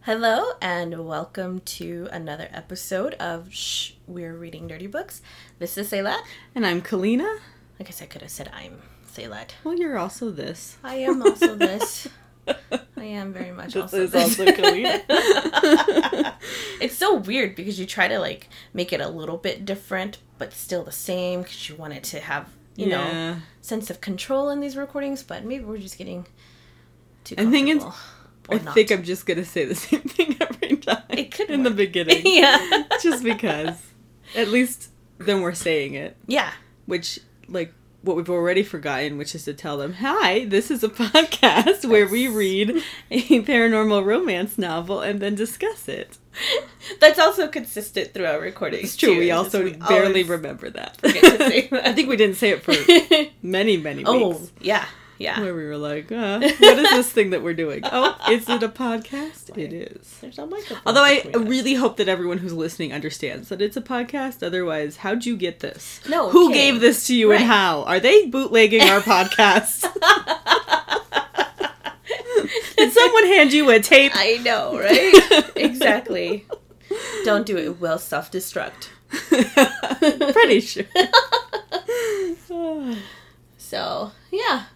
Hello and welcome to another episode of Shh, We're Reading Dirty Books. This is Saylat. And I'm Kalina. I guess I could have said I'm Saylat. Well, you're also this. I am also this. I am very much this also is this. also Kalina. It's so weird because you try to make it a little bit different, but still the same because you want it to have, you know, sense of control in these recordings, but maybe we're just getting too comfortable. I think I'm just going to say the same thing every time. It could in work. the beginning. Yeah. Just because. At least then we're saying it. Yeah. Which, what we've already forgotten, which is to tell them, hi, this is a podcast where we read a paranormal romance novel and then discuss it. That's also consistent throughout recordings. It's true. Too. We also barely remember that. Forget to say that. I think we didn't say it for many weeks. Oh, yeah. Yeah. Where we were like, what is this thing that we're doing? Oh, is it a podcast? It is. There's no microphone. Although I really hope that everyone who's listening understands that it's a podcast. Otherwise, how'd you get this? No. Who gave this to you and how? Are they bootlegging our podcast? Did someone hand you a tape? I know, right? Exactly. Don't do it. We'll self-destruct. Pretty sure. So, yeah.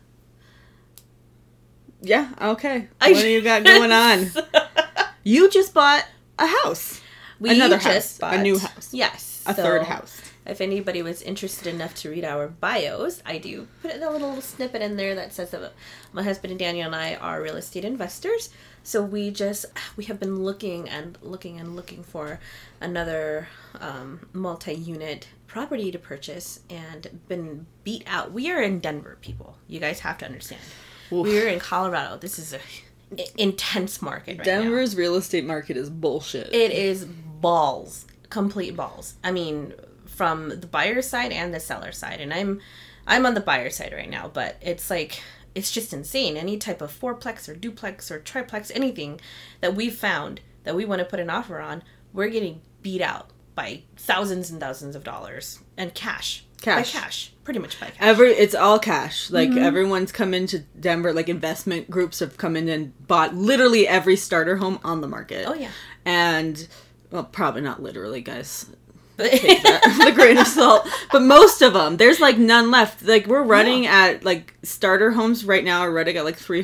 Yeah, okay. What do you got going on? You just bought a house. Another house. A new house. Yes. A third house. If anybody was interested enough to read our bios, I do put a little snippet in there that says that my husband and Daniel and I are real estate investors. So we have been looking for another multi-unit property to purchase and been beat out. We are in Denver, people. You guys have to understand. Oof. We are in Colorado. This is a intense market right now. Denver's real estate market is bullshit. It is balls. Complete balls. I mean, from the buyer side and the seller side. And I'm on the buyer side right now, but it's just insane. Any type of fourplex or duplex or triplex, anything that we've found that we want to put an offer on, we're getting beat out by thousands and thousands of dollars and cash. By cash. Pretty much by cash. It's all cash. Everyone's come into Denver, investment groups have come in and bought literally every starter home on the market. Oh, yeah. And, well, probably not literally, guys. Take that with a grain of salt. But most of them, there's none left. We're running at starter homes right now are running at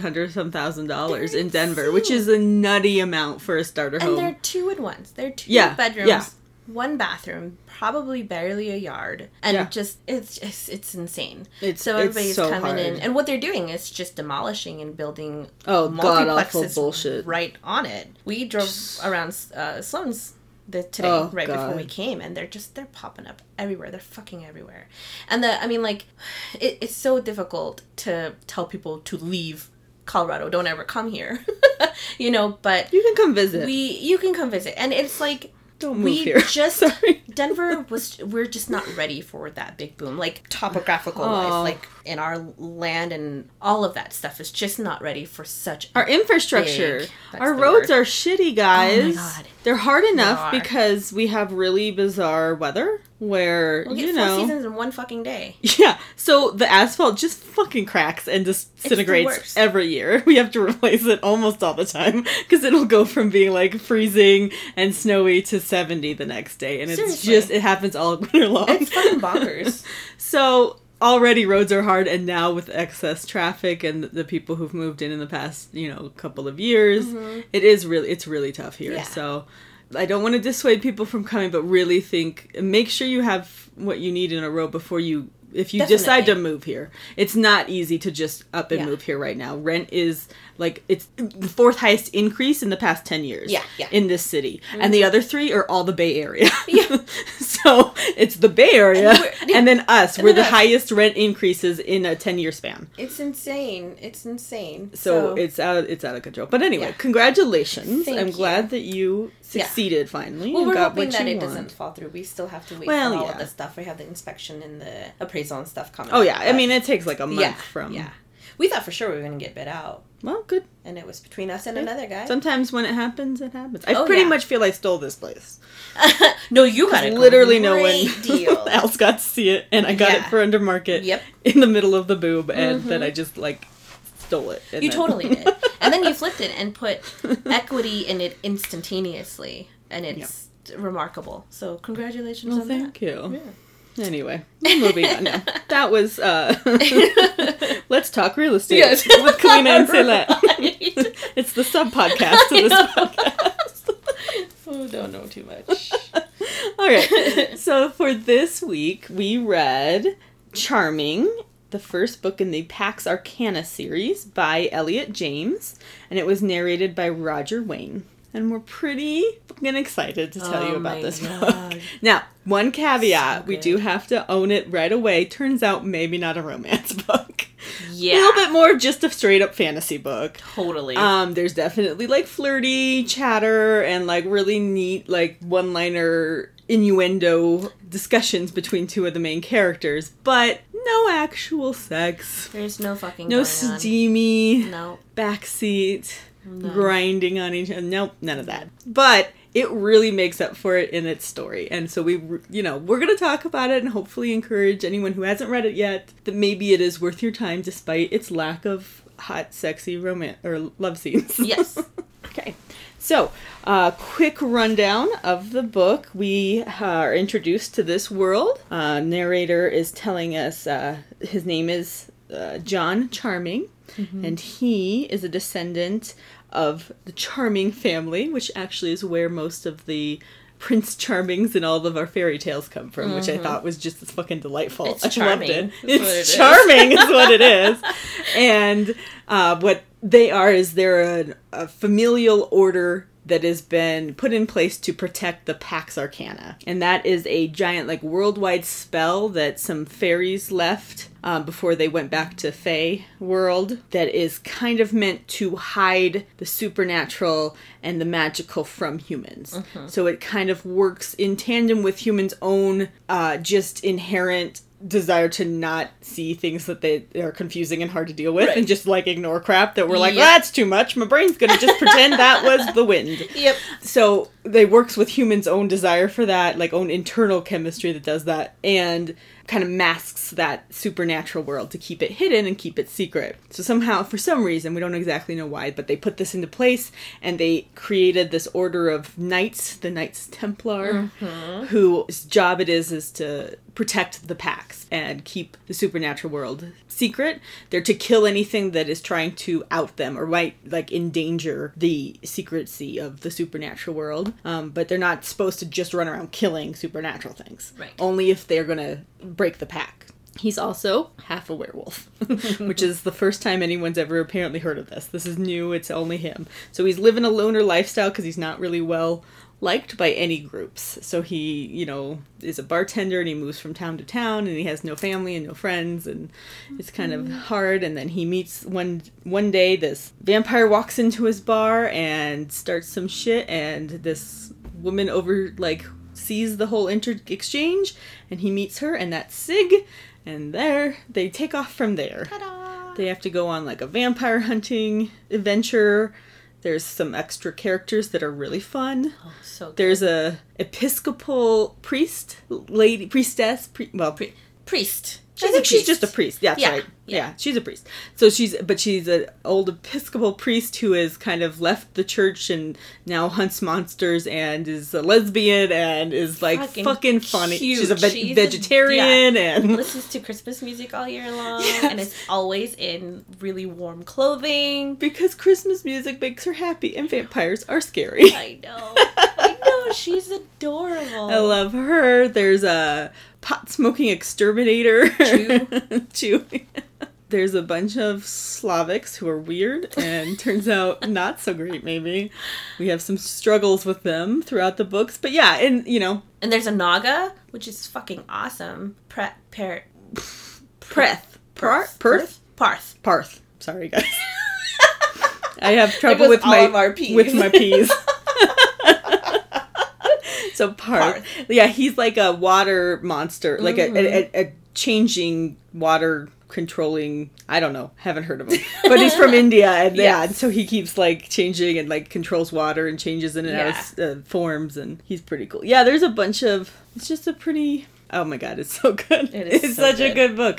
$300,000 in Denver, which is a nutty amount for a starter home. And they're 2-in-1s. They're two bedrooms. Yeah. One bathroom, probably barely a yard, and it's insane. So everybody's so coming hard. in, and what they're doing is just demolishing and building god-awful bullshit right on it. We drove around Sloan's today, before we came, and they're popping up everywhere. They're fucking everywhere, and it's so difficult to tell people to leave Colorado. Don't ever come here, But you can come visit. You can come visit, and it's don't move here. Denver we're just not ready for that big boom. Topographical wise, in our land and all of that stuff is just not ready for such our infrastructure. Our roads are shitty, guys. Oh my God. They're hard enough because we have really bizarre weather where, we'll get 4 seasons in one fucking day. Yeah. So the asphalt just fucking cracks and disintegrates every year. We have to replace it almost all the time because it'll go from being freezing and snowy to 70 the next day. And it happens all winter long. It's fucking bonkers. So already roads are hard, and now with excess traffic and the people who've moved in the past, couple of years, it's really tough here. Yeah. So I don't want to dissuade people from coming, but really make sure you have what you need in a row before if you decide to move here. It's not easy to just up and move here right now. Rent is it's the fourth highest increase in the past 10 years in this city. Mm-hmm. And the other 3 are all the Bay Area. Yeah. So it's the Bay Area and then us. We're the highest rent increases in a 10-year span. It's insane. So it's out of control. But anyway, congratulations. I'm glad that you succeeded finally. Well, and we're got hoping what that you it want. doesn't fall through. We still have to wait for all of the stuff. We have the inspection and the appraisal and stuff coming. Oh, yeah. I mean, it takes a month from... Yeah. We thought for sure we were going to get bid out. Well, good. And it was between us and another guy. Sometimes when it happens, it happens. I pretty much feel I stole this place. No, you got it. Literally no one deal. else got to see it, and I got it for under market in the middle of the boob, and then I just stole it. You totally did. And then you flipped it and put equity in it instantaneously. And it's remarkable. So congratulations on thank that. You. Yeah. Anyway, moving on now. That was, Let's Talk Real Estate with Kalina and Celine. Right. It's the sub-podcast to this podcast. Oh, don't know too much. Okay, so for this week, we read Charming, the first book in the Pax Arcana series by Elliot James, and it was narrated by Roger Wayne. And we're pretty fucking excited to tell you about this book. Now, one caveat, so we do have to own it right away. Turns out maybe not a romance book. Yeah. A little bit more just a straight up fantasy book. Totally. There's definitely like flirty chatter and like really neat like one-liner innuendo discussions between two of the main characters, but no actual sex. There's no fucking no steamy backseat. No. Grinding on each other. Nope, none of that. But it really makes up for it in its story. And so we're going to talk about it and hopefully encourage anyone who hasn't read it yet that maybe it is worth your time despite its lack of hot, sexy romance or love scenes. Yes. Okay. So, quick rundown of the book. We are introduced to this world. Narrator is telling us his name is John Charming. Mm-hmm. And he is a descendant of the Charming family, which actually is where most of the Prince Charmings in all of our fairy tales come from, which I thought was just fucking delightful. It's charming. I loved it. It's charming is what it is. And what they are is they're a familial order that has been put in place to protect the Pax Arcana. And that is a giant, like, worldwide spell that some fairies left before they went back to Fae world that is kind of meant to hide the supernatural and the magical from humans. Mm-hmm. So it kind of works in tandem with humans' own just inherent desire to not see things that they are confusing and hard to deal with, right, and just like ignore crap that we're like, that's too much. My brain's gonna just pretend that was the wind. Yep. So they works with humans' own desire for that, like own internal chemistry that does that, and kind of masks that supernatural world to keep it hidden and keep it secret. So somehow, for some reason, we don't exactly know why, but they put this into place and they created this order of knights, the Knights Templar, whose job it is to protect the Pax and keep the supernatural world secret. They're to kill anything that is trying to out them or might like endanger the secrecy of the supernatural world. But they're not supposed to just run around killing supernatural things. Right. Only if they're gonna break the pack. He's also half a werewolf, which is the first time anyone's ever apparently heard of this. This is new. It's only him. So he's living a loner lifestyle because he's not really well liked by any groups. So he, is a bartender and he moves from town to town and he has no family and no friends and it's kind of hard. And then he meets one day this vampire walks into his bar and starts some shit, and this woman sees the whole exchange and he meets her, and that's Sig. And there, they take off from there. Ta-da! They have to go on like a vampire hunting adventure. There's some extra characters that are really fun. Oh, so good. There's a Episcopal priestess. Priest. I think she's just a priest. Yeah, that's right. Yeah, she's a priest. So she's an old Episcopal priest who has kind of left the church and now hunts monsters and is a lesbian and is like fucking funny. Cute. She's a vegetarian and listens to Christmas music all year long, and is always in really warm clothing because Christmas music makes her happy and vampires are scary. I know. She's adorable. I love her. There's a pot-smoking exterminator. Chew. There's a bunch of Slavics who are weird and turns out not so great, maybe. We have some struggles with them throughout the books. But yeah, and And there's a Naga, which is fucking awesome. Parth. Sorry, guys. I have trouble with my P's. So Parth. Yeah, he's like a water monster, like a changing water controlling, I don't know, haven't heard of him. But he's from India, and and so he keeps like changing and like controls water and changes in and out of forms, and he's pretty cool. Yeah, there's a bunch of, it's just a pretty Oh my god, it's so good. It's so such a good book.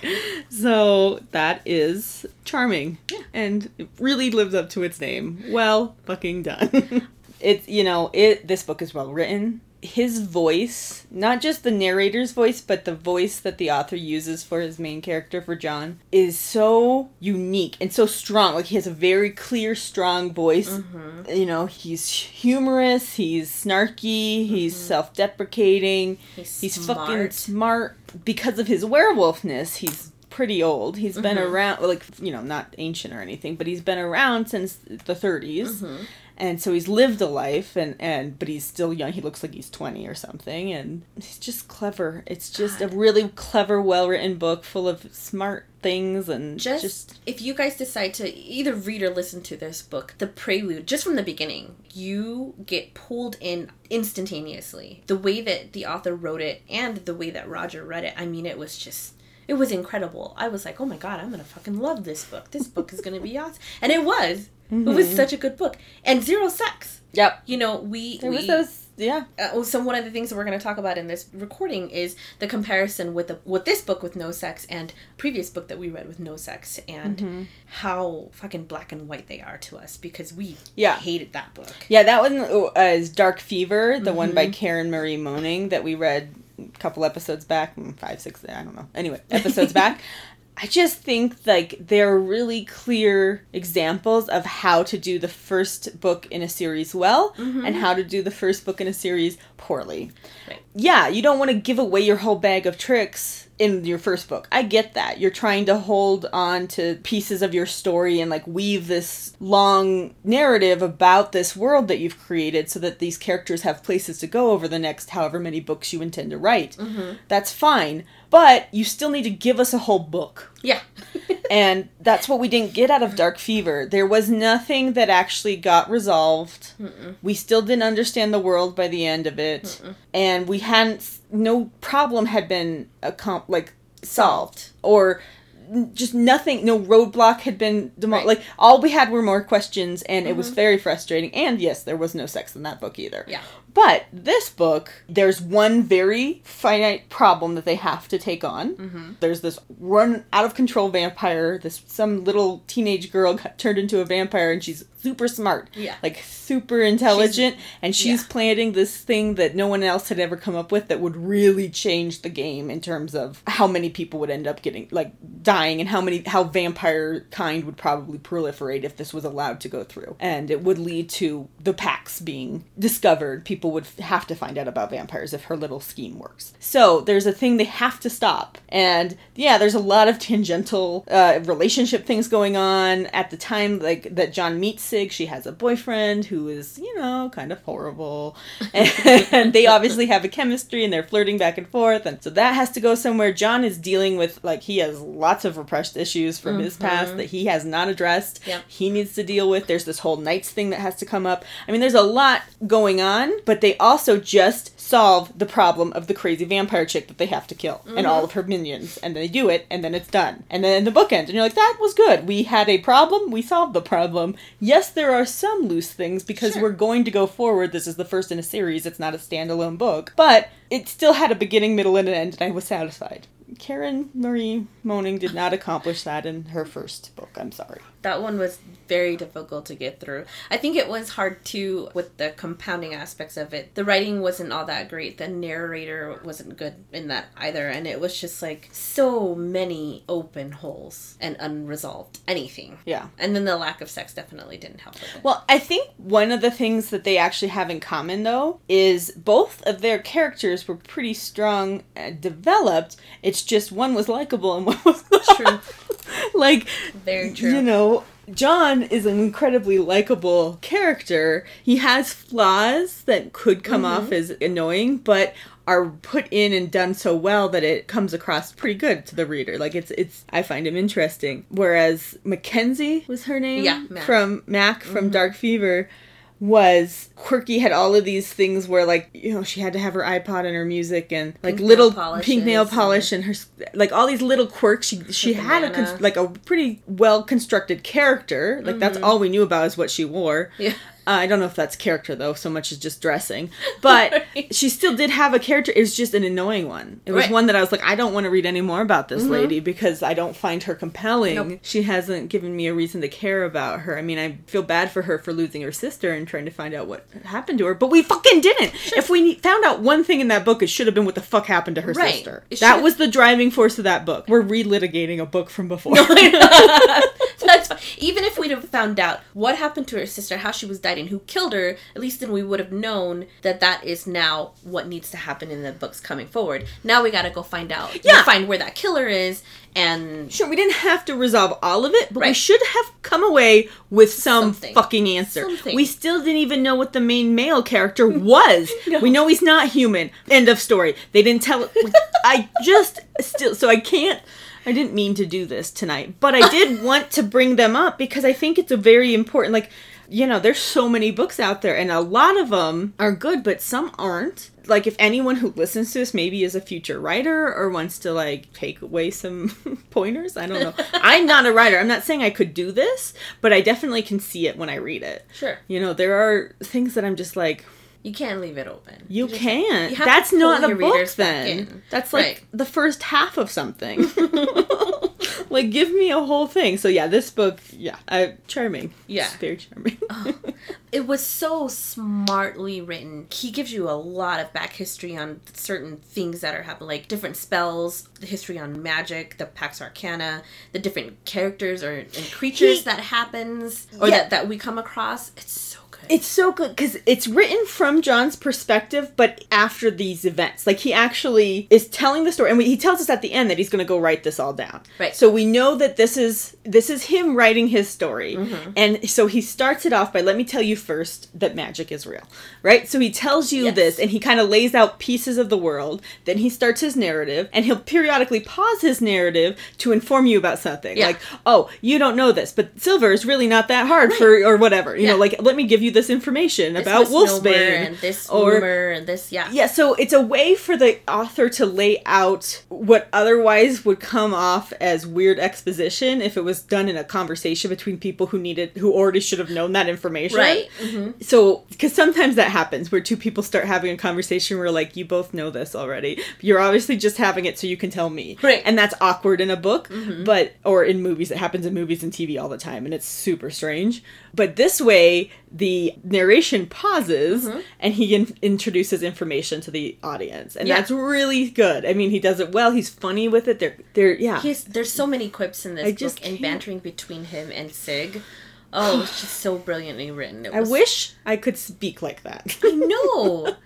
So that is charming. Yeah. And it really lives up to its name. Well fucking done. It's, this book is well written. His voice, not just the narrator's voice, but the voice that the author uses for his main character, for John, is so unique and so strong. Like, he has a very clear, strong voice. Mm-hmm. He's humorous, he's snarky, he's self-deprecating, he's fucking smart. Because of his werewolfness, he's pretty old. He's been around, not ancient or anything, but he's been around since the 30s. Mm-hmm. And so he's lived a life, but he's still young. He looks like he's 20 or something, and he's just clever. It's just a really clever, well-written book full of smart things, and just... If you guys decide to either read or listen to this book, the prelude, just from the beginning, you get pulled in instantaneously. The way that the author wrote it, and the way that Roger read it, I mean, it was incredible. I was like, oh my god, I'm going to fucking love this book. This book is going to be awesome. And it was. Mm-hmm. It was such a good book. And zero sex. Yep. There was those, yeah. So one of the things that we're going to talk about in this recording is the comparison with this book with no sex and previous book that we read with no sex, and how fucking black and white they are to us, because we hated that book. Yeah, that one is Dark Fever, the one by Karen Marie Moning that we read a couple episodes back, 5, 6, I don't know. Anyway, episodes back. I just think, they're really clear examples of how to do the first book in a series well, and how to do the first book in a series poorly. Right. Yeah, you don't want to give away your whole bag of tricks in your first book. I get that. You're trying to hold on to pieces of your story and, weave this long narrative about this world that you've created so that these characters have places to go over the next however many books you intend to write. Mm-hmm. That's fine. But you still need to give us a whole book. Yeah. And that's what we didn't get out of Dark Fever. There was nothing that actually got resolved. Mm-mm. We still didn't understand the world by the end of it. Mm-mm. And no problem had been solved. Or just nothing, no roadblock had been demolished. Right. All we had were more questions, and it was very frustrating. And yes, there was no sex in that book either. Yeah. But this book, there's one very finite problem that they have to take on. Mm-hmm. There's this out-of-control vampire. Some little teenage girl got turned into a vampire, and she's super smart. Yeah. Super intelligent. She's planning this thing that no one else had ever come up with that would really change the game in terms of how many people would end up getting, dying, and how vampire kind would probably proliferate if this was allowed to go through. And it would lead to the packs being discovered. People would have to find out about vampires if her little scheme works. So there's a thing they have to stop. And there's a lot of tangential relationship things going on. At the time that John meets Sig, she has a boyfriend who is, kind of horrible. And they obviously have a chemistry, and they're flirting back and forth. And so that has to go somewhere. John is dealing with, he has lots of repressed issues from his past that he has not addressed. Yep. He needs to deal with. There's this whole Knights thing that has to come up. I mean, there's a lot going on, but they also just solve the problem of the crazy vampire chick that they have to kill and all of her minions. And they do it, and then it's done. And then the book ends, and you're like, that was good. We had a problem. We solved the problem. Yes, there are some loose things because we're going to go forward. This is the first in a series. It's not a standalone book. But it still had a beginning, middle, and an end, and I was satisfied. Karen Marie Moning did not accomplish that in her first book. I'm sorry. That one was very difficult to get through. I think it was hard too with the compounding aspects of it. The writing wasn't all that great. The narrator wasn't good in that either. And it was just so many open holes and unresolved anything. Yeah. And then the lack of sex definitely didn't help with it. Well, I think one of the things that they actually have in common, though, is both of their characters were pretty strong and developed. It's just one was likable and one was not. True. Very true. John is an incredibly likable character. He has flaws that could come off as annoying, but are put in and done so well that it comes across pretty good to the reader. I find him interesting. Whereas Mackenzie was her name? Yeah, Mac from Dark Fever was quirky, had all of these things where she had to have her iPod and her music and little pink nail polish and her all these little quirks. She had a pretty well constructed character. That's all we knew about is what she wore. Yeah. I don't know if that's character, though, so much as just dressing. But she still did have a character. It was just an annoying one. It was one that I was like, I don't want to read any more about this lady because I don't find her compelling. Nope. She hasn't given me a reason to care about her. I mean, I feel bad for her for losing her sister and trying to find out what happened to her. But we fucking didn't. Sure. If we found out one thing in that book, it should have been what the fuck happened to her sister. That was the driving force of that book. We're relitigating a book from before. That's fine. Even if we'd have found out what happened to her sister, how she was died, and who killed her, at least then we would have known that is now what needs to happen in the books coming forward. Now we gotta go find out. Yeah. Find where that killer is, and... Sure, we didn't have to resolve all of it, but we should have come away with some fucking answer. Something. We still didn't even know what the main male character was. No. We know he's not human. End of story. They didn't tell... So I didn't mean to do this tonight, but I did want to bring them up because I think it's a very important, like, you know, there's so many books out there and a lot of them are good, but some aren't. Like, if anyone who listens to this maybe is a future writer or wants to, like, take away some pointers, I don't know. I'm not a writer. I'm not saying I could do this, but I definitely can see it when I read it. Sure. You know, there are things that I'm just like... You can't leave it open. You can't. That's not a book then. That's like the first half of something. Like, give me a whole thing. So yeah, this book, charming. Yeah. It's very charming. It was so smartly written. He gives you a lot of back history on certain things that are happening, like different spells, the history on magic, the Pax Arcana, the different characters and creatures that happens, or that we come across. It's so good because it's written from John's perspective, but after these events. Like, he actually is telling the story, and he tells us at the end that he's going to go write this all down. Right. So we know that this is him writing his story. Mm-hmm. And so he starts it off by, let me tell you first that magic is real. Right? So he tells you this, and he kind of lays out pieces of the world. Then he starts his narrative, and he'll periodically pause his narrative to inform you about something. Yeah. Like, oh, you don't know this, but silver is really not that hard or whatever. You know, like, let me give you this information about Wolfsbane and this rumor and this so it's a way for the author to lay out what otherwise would come off as weird exposition if it was done in a conversation between people who already should have known that information, right? Mm-hmm. So because sometimes that happens where two people start having a conversation where, like, you both know this already, you're obviously just having it so you can tell me, right? And that's awkward in a book, or in movies. It happens in movies and TV all the time, and it's super strange. But this way, the narration pauses, and he introduces information to the audience. And that's really good. I mean, he does it well. He's funny with it. There's so many quips in this book, and bantering between him and Sig. Oh, it's just so brilliantly written. I wish I could speak like that. I know.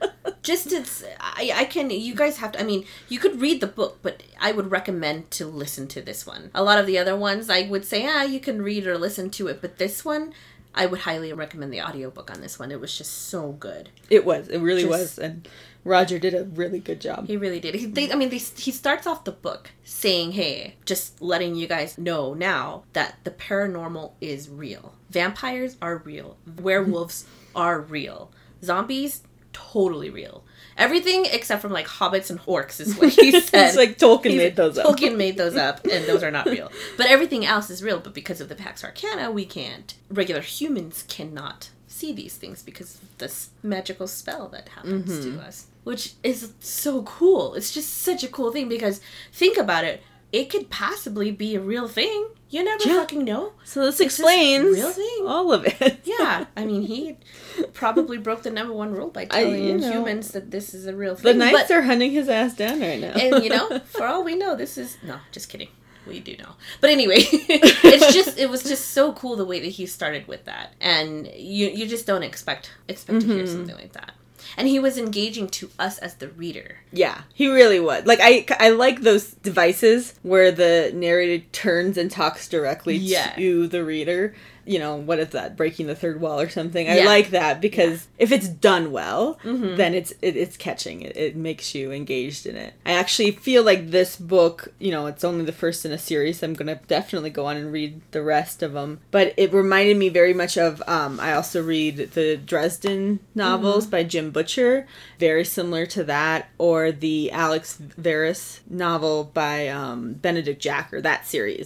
You guys have to, I mean, you could read the book, but I would recommend to listen to this one. A lot of the other ones, I would say, you can read or listen to it, but this one... I would highly recommend the audiobook on this one. It was just so good. It was. It really was. And Roger did a really good job. He really did. He starts off the book saying, hey, just letting you guys know now that the paranormal is real. Vampires are real. Werewolves are real. Zombies, totally real. Everything except from, like, hobbits and orcs is what he said. It's like Tolkien made those up. Tolkien made those up, and those are not real. But everything else is real, but because of the Pax Arcana, we can't. Regular humans cannot see these things because of this magical spell that happens to us. Which is so cool. It's just such a cool thing because, think about it, it could possibly be a real thing. You never fucking know. So this explains real thing. All of it. Yeah. I mean, he probably broke the number one rule by telling humans that this is a real thing. The Knights are hunting his ass down right now. And, for all we know, this is... No, just kidding. We do know. But anyway, it was just so cool the way that he started with that. And you just don't expect to hear something like that. And he was engaging to us as the reader. Yeah, he really was. Like, I like those devices where the narrator turns and talks directly to the reader. You know, what is that? Breaking the third wall or something. I like that because if it's done well, then it's catching. It makes you engaged in it. I actually feel like this book, it's only the first in a series. I'm going to definitely go on and read the rest of them. But it reminded me very much of, I also read the Dresden novels by Jim Butcher. Very similar to that. Or the Alex Verus novel by Benedict Jacker, that series.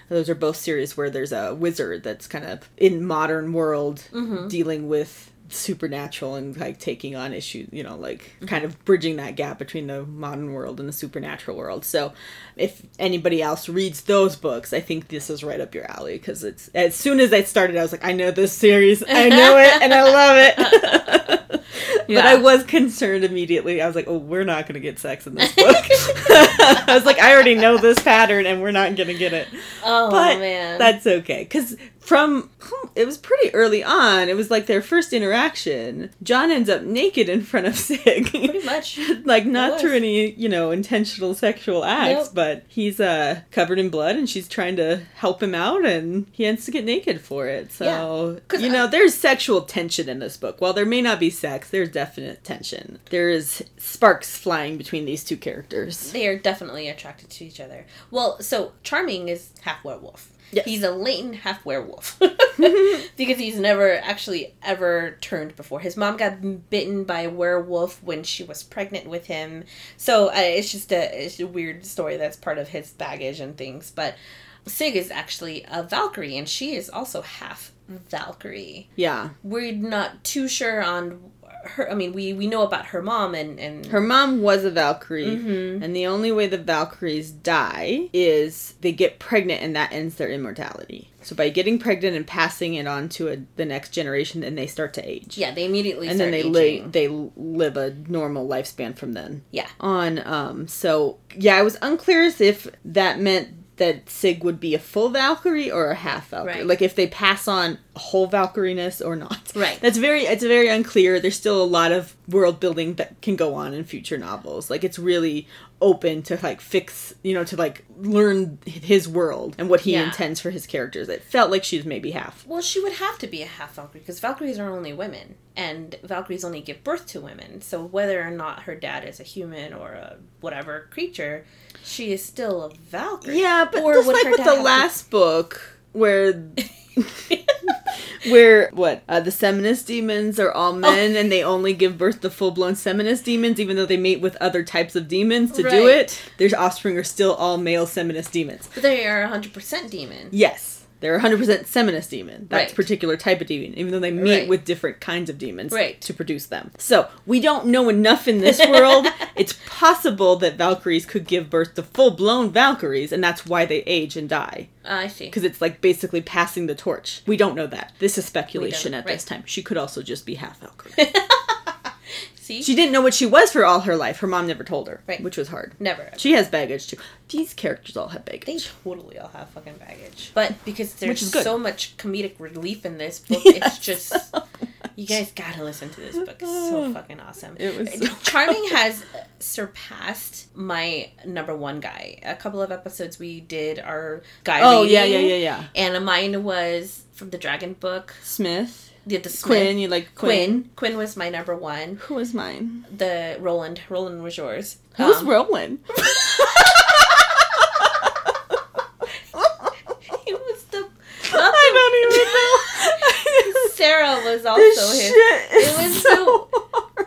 Those are both series where there's a wizard that's kind of in modern world dealing with supernatural and like taking on issues, you know, like kind of bridging that gap between the modern world and the supernatural world. So if anybody else reads those books, I think this is right up your alley, because it's, as soon as I started, I was like, I know this series, I know it, and I love it. Yeah. But I was concerned immediately. I was like, oh, we're not going to get sex in this book. I was like, I already know this pattern and we're not going to get it. Oh, but man. That's okay. Because it was pretty early on. It was like their first interaction. John ends up naked in front of Sig. Pretty much. Like, not through any, you know, intentional sexual acts, nope. but he's covered in blood and she's trying to help him out and he ends to get naked for it. So, you know, there's sexual tension in this book. While there may not be sex, there's definite tension. There is sparks flying between these two characters. They are definitely attracted to each other. Well, so Charming is half werewolf. Yes. He's a latent half werewolf. Because he's never actually ever turned before. His mom got bitten by a werewolf when she was pregnant with him. So it's just it's a weird story that's part of his baggage and things. But Sig is actually a Valkyrie, and she is also half Valkyrie. Yeah. We're not too sure on her. I mean, we know about her mom and her mom was a Valkyrie, and the only way the Valkyries die is they get pregnant, and that ends their immortality. So by getting pregnant and passing it on to the next generation, then they start to age. Yeah, they immediately and start then they live a normal lifespan from then. Yeah. On so yeah, I was unclear as if that meant that Sig would be a full Valkyrie or a half Valkyrie. Right. Like if they pass on a whole Valkyrie-ness or not. Right. It's very unclear. There's still a lot of world building that can go on in future novels. Like it's really open to like fix, you know, to like learn his world and what he intends for his characters. It felt like she's maybe half. Well, she would have to be a half Valkyrie because Valkyries are only women and Valkyries only give birth to women. So whether or not her dad is a human or a whatever creature, she is still a Valkyrie. Yeah, but just like with the last book where the Seminus demons are all men and they only give birth to full-blown Seminus demons, even though they mate with other types of demons to do it. Their offspring are still all male Seminus demons. But they are 100% demon. Yes. They're 100% Seminus demon. That's a particular type of demon, even though they mate with different kinds of demons to produce them. So, we don't know enough in this world. It's possible that Valkyries could give birth to full-blown Valkyries, and that's why they age and die. I see. Because it's like basically passing the torch. We don't know that. This is speculation at this time. She could also just be half Valkyrie. See? She didn't know what she was for all her life. Her mom never told her. Right. Which was hard. Never. She has baggage too. These characters all have baggage. They totally all have fucking baggage. But because there's so much comedic relief in this book, it's just... You guys gotta listen to this book. It's so fucking awesome. It was so Charming has surpassed my number one guy. A couple of episodes we did our guy rating. Yeah. And mine was from the Dragon book. Smith. Yeah, the Smith. Quinn, you like Quinn? Quinn was my number one. Who was mine? The Roland. Roland was yours. Who's Roland? He was the... I don't even know. Sarah was also his. It was so hard.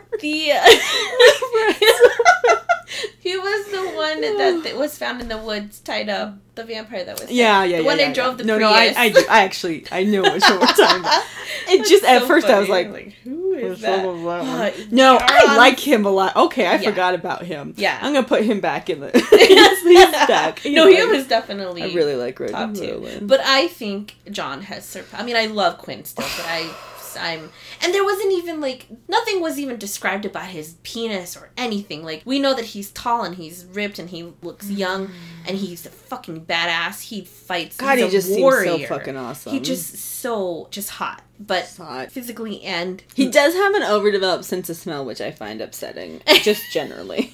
He was the one that was found in the woods, tied up. The vampire that was. The one that drove the Prius. No, I do. I know what you're talking about. It just at first I was like, who is that? No, I like him a lot. Okay, I forgot about him. Yeah, I'm gonna put him back in the. He's back. No, he was definitely. I really like top two, but I think John has surpassed. I mean, I love Quinn still, but I'm and there wasn't even nothing was even described about his penis or anything. Like, we know that he's tall and he's ripped and he looks young and he's a fucking badass. He fights. God, he's he just warrior. seems so fucking awesome. He just hot, but physically and he does have an overdeveloped sense of smell, which I find upsetting, just generally.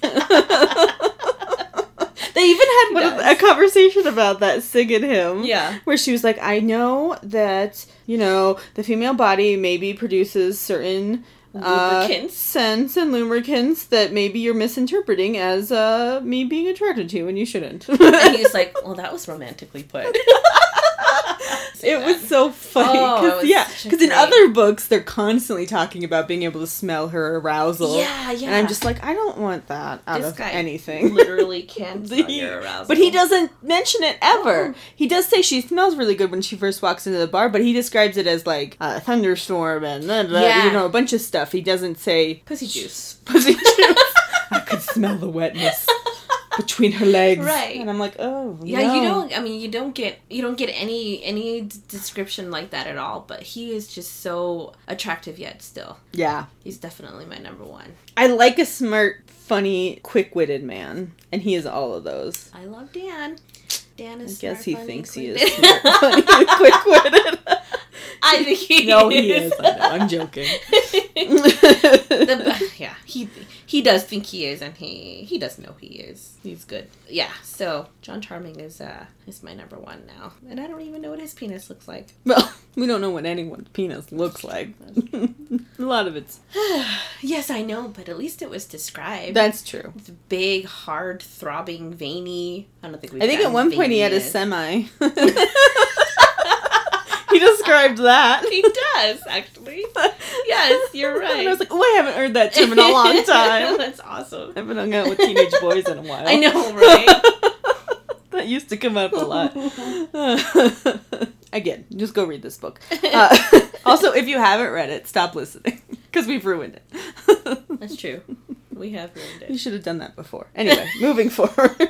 They even had a conversation about that, Sig and him. Yeah. Where she was like, I know that, the female body maybe produces certain scents and lubricants that maybe you're misinterpreting as me being attracted to when you shouldn't. And he's like, well, that was romantically put. It was so funny. Because in other books, they're constantly talking about being able to smell her arousal. Yeah. And I'm just like, I don't want that out of anything. Literally can't smell your arousal. But he doesn't mention it ever. Oh. He does say she smells really good when she first walks into the bar, but he describes it as like a thunderstorm and a bunch of stuff. He doesn't say pussy juice. Pussy juice. I could smell the wetness between her legs, right? And I'm like, oh, yeah. No. You don't get any description like that at all. But he is just so attractive yet still. Yeah, he's definitely my number one. I like a smart, funny, quick-witted man, and he is all of those. I love Dan. Dan is. I guess smart, he funny, thinks he is smart, funny, and quick-witted. I think he No, he is. I know. I'm joking. He does think he is, and he does know he is. He's good. Yeah, so John Charming is my number one now. And I don't even know what his penis looks like. Well, we don't know what anyone's penis looks like. A lot of it's... Yes, I know, but at least it was described. That's true. It's big, hard, throbbing, veiny. I think at one point he had a semi. He described that. He does, actually. Yes, you're right. And I was like, I haven't heard that term in a long time. That's awesome. I haven't hung out with teenage boys in a while. I know, right? That used to come up a lot. Again, just go read this book. Also, if you haven't read it, stop listening. Because we've ruined it. That's true. We have ruined it. You should have done that before. Anyway, moving forward.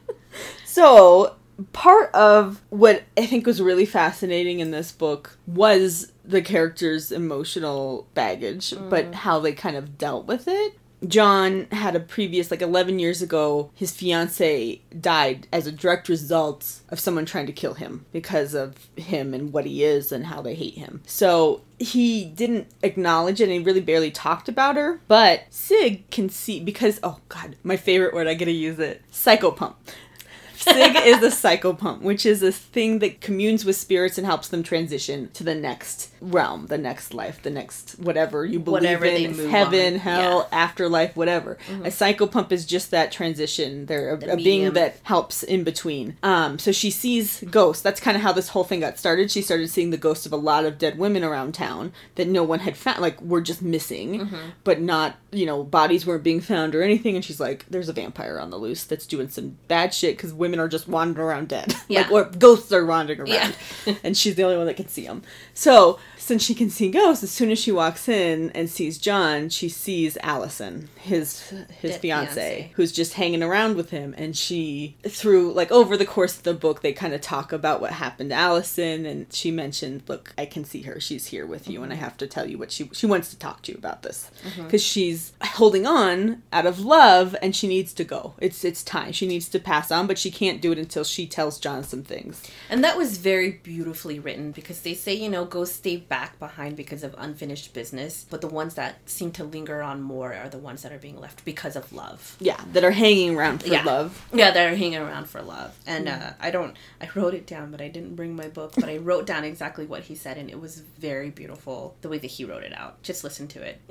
So... part of what I think was really fascinating in this book was the characters' emotional baggage, but how they kind of dealt with it. John had a previous, 11 years ago, his fiancée died as a direct result of someone trying to kill him because of him and what he is and how they hate him. So he didn't acknowledge it and he really barely talked about her. But Sig can see, because, oh God, my favorite word, I gotta use it, psychopump. Sig is a psychopump, which is a thing that communes with spirits and helps them transition to the next realm, the next life, the next whatever you believe in, heaven, hell, afterlife, whatever. Mm-hmm. A psychopump is just that transition. They're a being that helps in between. So she sees ghosts. That's kind of how this whole thing got started. She started seeing the ghosts of a lot of dead women around town that no one had found, were just missing, but not, bodies weren't being found or anything. And she's like, there's a vampire on the loose that's doing some bad shit because women are just wandering around dead. Yeah. Or ghosts are wandering around. Yeah. And she's the only one that can see them. So, since she can see ghosts, as soon as she walks in and sees John, she sees Allison, his fiancée, who's just hanging around with him. And she, over the course of the book, they kind of talk about what happened to Allison. And she mentioned, look, I can see her. She's here with you. And I have to tell you what she wants to talk to you about this. Because she's holding on out of love and she needs to go. It's time. She needs to pass on, but she can't do it until she tells John some things. And that was very beautifully written because they say, ghosts stay back behind because of unfinished business, but the ones that seem to linger on more are the ones that are being left because of love. Yeah, that are hanging around for love. Yeah, that are hanging around for love. And I wrote it down, but I didn't bring my book, but I wrote down exactly what he said, and it was very beautiful the way that he wrote it out. Just listen to it.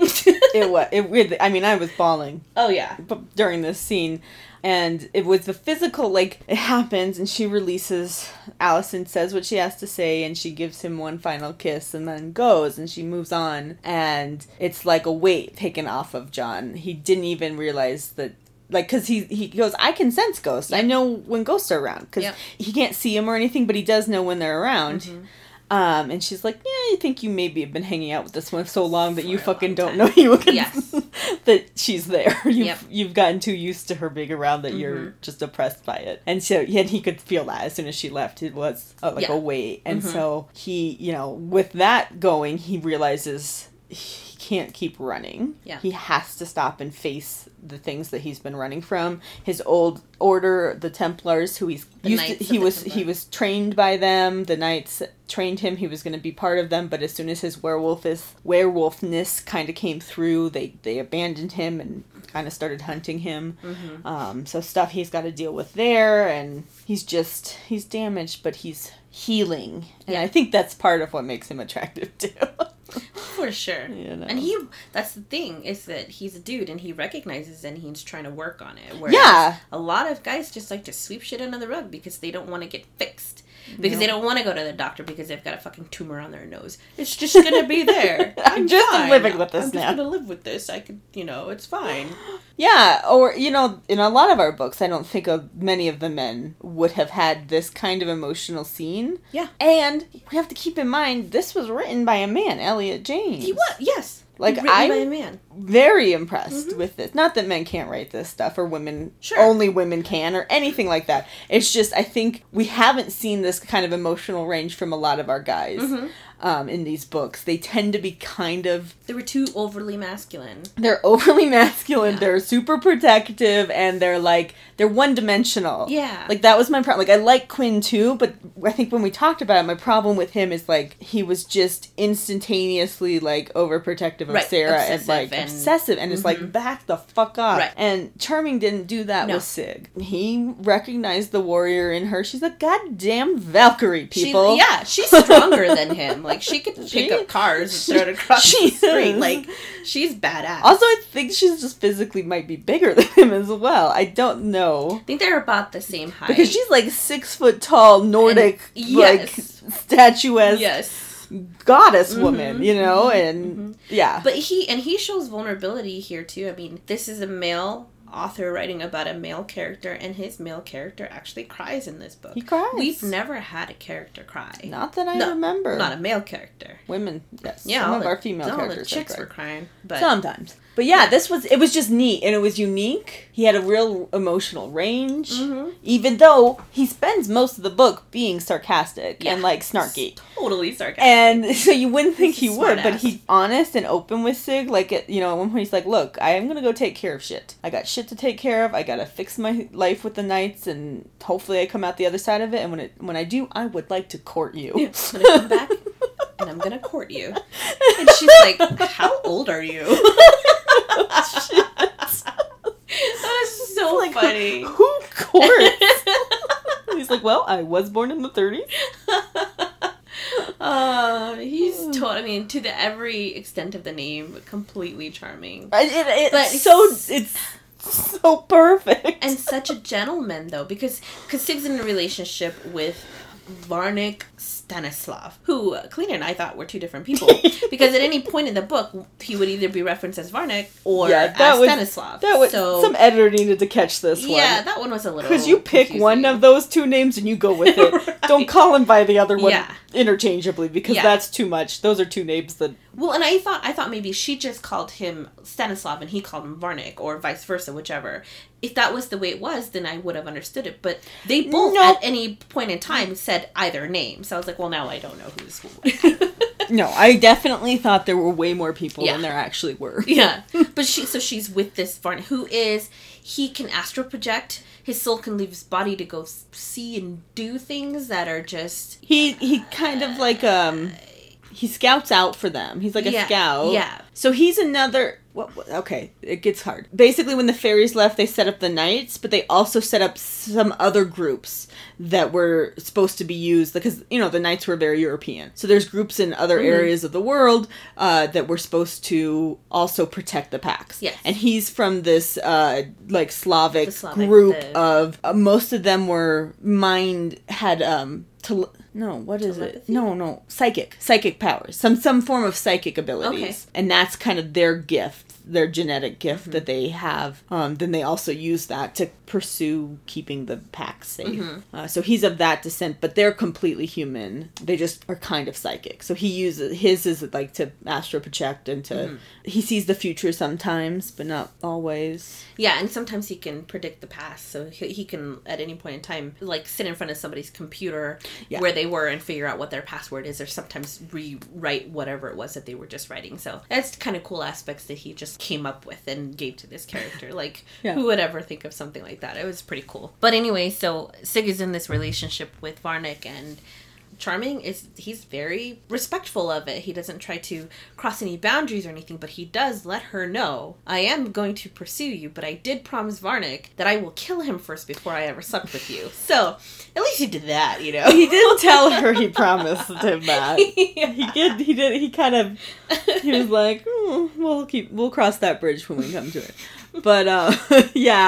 I was bawling. Oh, yeah. During this scene. And it was the physical, it happens, and she releases, Allison says what she has to say, and she gives him one final kiss, and then goes, and she moves on. And it's like a weight taken off of John. He didn't even realize that, because he goes, I can sense ghosts. Yep. I know when ghosts are around, because he can't see them or anything, but he does know when they're around. Mm-hmm. And she's like, I think you maybe have been hanging out with this one so long that you fucking don't know that she's there. You've gotten too used to her being around that you're just oppressed by it. And so, he could feel that as soon as she left. It was a weight. And so he, with that going, he realizes he can't keep running. Yeah. He has to stop and face the things that he's been running from. His old order, the Templars, who he was trained by them. The Knights trained him. He was going to be part of them, but as soon as his werewolfness kind of came through, they abandoned him and kind of started hunting him. So stuff he's got to deal with there, and he's damaged, but he's healing. And I think that's part of what makes him attractive too. For sure. And that's the thing, is that he's a dude and he recognizes and he's trying to work on it. Whereas a lot of guys just like to sweep shit under the rug because they don't want to get fixed. Because they don't want to go to the doctor because they've got a fucking tumor on their nose. It's just gonna be there. I'm just living with this now. I'm just gonna live with this. I could, it's fine. Yeah, or, in a lot of our books, I don't think many of the men would have had this kind of emotional scene. Yeah. And we have to keep in mind, this was written by a man, Elliot James. He was, yes. Like, I'm very impressed with this. Not that men can't write this stuff, or only women can, or anything like that. It's just, I think we haven't seen this kind of emotional range from a lot of our guys in these books. They tend to be kind of... They were too overly masculine. They're overly masculine, they're super protective, and they're one-dimensional. Yeah. Like, that was my problem. Like, I like Quinn too, but I think when we talked about it, my problem with him is, like, he was just instantaneously, like, overprotective of Sarah obsessive, and it's like, back the fuck up. Right. And Charming didn't do that with Sig. He recognized the warrior in her. She's a goddamn Valkyrie, people. She's stronger than him. Like, she could pick up cars and throw it across the street. Like, she's badass. Also, I think she's just physically might be bigger than him as well. I don't know. I think they're about the same height. Because she's like 6 foot tall, Nordic, like, statuesque. Goddess woman, and yeah. But he shows vulnerability here too. I mean, this is a male author writing about a male character, and his male character actually cries in this book. He cries. We've never had a character cry. Not that I remember. Not a male character. Women, yes. Yeah, some of our female characters. The chicks were crying, but sometimes. But yeah, it was just neat, and it was unique. He had a real emotional range, even though he spends most of the book being sarcastic and, like, snarky. Totally sarcastic. And so you wouldn't think he would, but he's honest and open with Sig. Like, at one point he's like, look, I am going to go take care of shit. I got shit to take care of. I got to fix my life with the Knights, and hopefully I come out the other side of it. And when I do, I would like to court you. Yeah, I'm going to come back, and I'm going to court you. And she's like, how old are you? Shit. That was so funny. Who courts? He's like, well, I was born in the 30s. He's to the every extent of the name, completely charming. It's so perfect. And such a gentleman, though, because Sig's in a relationship with Varnick Stanislav, who Kalina and I thought were two different people. Because at any point in the book, he would either be referenced as Varnick or as Stanislav. Some editor needed to catch this one. Yeah, that one was a little because you pick confusing. One of those two names and you go with it. Right. Don't call him by the other one interchangeably, because that's too much. Those are two names that... Well, and I thought maybe she just called him Stanislav and he called him Varnick, or vice versa, whichever. If that was the way it was, then I would have understood it. But they both, at any point in time, said either name. So I was like, well, now I don't know who's who. No, I definitely thought there were way more people than there actually were. Yeah. But she's with this Varnick, who he can astral project. His soul can leave his body to go see and do things that are just... He kind of like, he scouts out for them. He's like a scout. Yeah. So he's another... Okay, it gets hard. Basically, when the fairies left, they set up the Knights, but they also set up some other groups that were supposed to be used, because, the Knights were very European. So there's groups in other areas of the world that were supposed to also protect the packs. Yes. And he's from this, Slavic group of... most of them were psychic powers, some form of psychic abilities, and that's kind of their gift, their genetic gift that they have. Then they also use that to pursue keeping the pack safe. So he's of that descent, but they're completely human. They just are kind of psychic. So he uses his is like to astral project and to he sees the future sometimes, but not always. Yeah, and sometimes he can predict the past, so he can at any point in time like sit in front of somebody's computer where they were and figure out what their password is, or sometimes rewrite whatever it was that they were just writing. So that's kind of cool aspects that he just came up with and gave to this character. Like, who would ever think of something like that? It was pretty cool. But anyway, so Sig is in this relationship with Varnick, and Charming he's very respectful of it. He doesn't try to cross any boundaries or anything, but he does let her know, I am going to pursue you, but I did promise Varnick that I will kill him first before I ever slept with you. So at least he did that, He didn't tell her he promised him that. He did. He was like, we'll cross that bridge when we come to it. But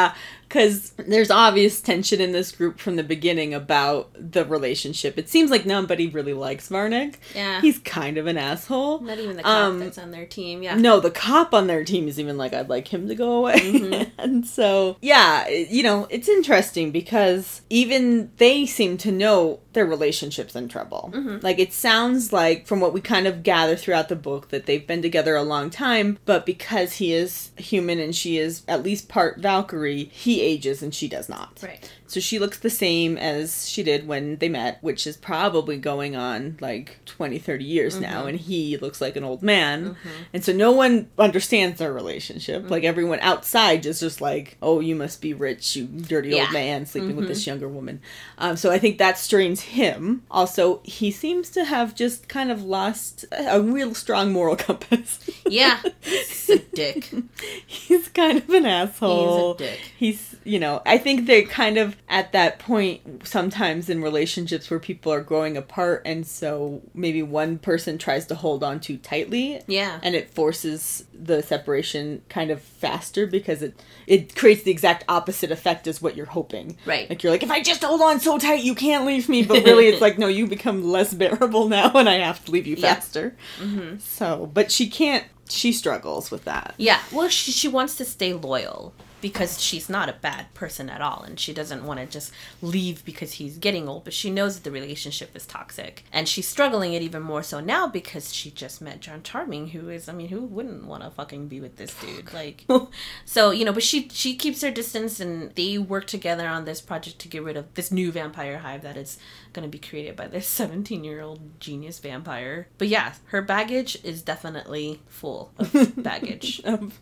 Because there's obvious tension in this group from the beginning about the relationship. It seems like nobody really likes Varnick. Yeah. He's kind of an asshole. Not even the cop that's on their team, yeah. No, the cop on their team is even like, I'd like him to go away. And so, yeah, you know, it's interesting because even they seem to know their relationship's in trouble. Like, it sounds like, from what we kind of gather throughout the book, that they've been together a long time, but because he is human and she is at least part Valkyrie, he ages and she does not. Right. So she looks the same as she did when they met, which is probably going on like 20, 30 years now, and he looks like an old man. And so no one understands their relationship. Like, everyone outside is just like, oh, you must be rich, you dirty old man sleeping with this younger woman. So I think that strains him. Also, he seems to have just kind of lost a real strong moral compass. Yeah. He's a dick. He's kind of an asshole. He's a dick. He's, you know, I think they're kind of at that point sometimes in relationships where people are growing apart, and so maybe one person tries to hold on too tightly. Yeah. And it forces the separation kind of faster because it creates the exact opposite effect as what you're hoping. Right. Like, you're like, if I just hold on so tight, you can't leave me. But really, it's like, no, you become less bearable now and I have to leave you faster. So, but she struggles with that. Yeah. Well, she wants to stay loyal because she's not a bad person at all, and she doesn't want to just leave because he's getting old, but she knows that the relationship is toxic, and she's struggling it even more so now because she just met John Charming, who is, I mean, who wouldn't want to fucking be with this dude? Like, so, you know, but she keeps her distance, and they work together on this project to get rid of this new vampire hive that is going to be created by this 17-year-old genius vampire. But yeah, her baggage is definitely full of baggage.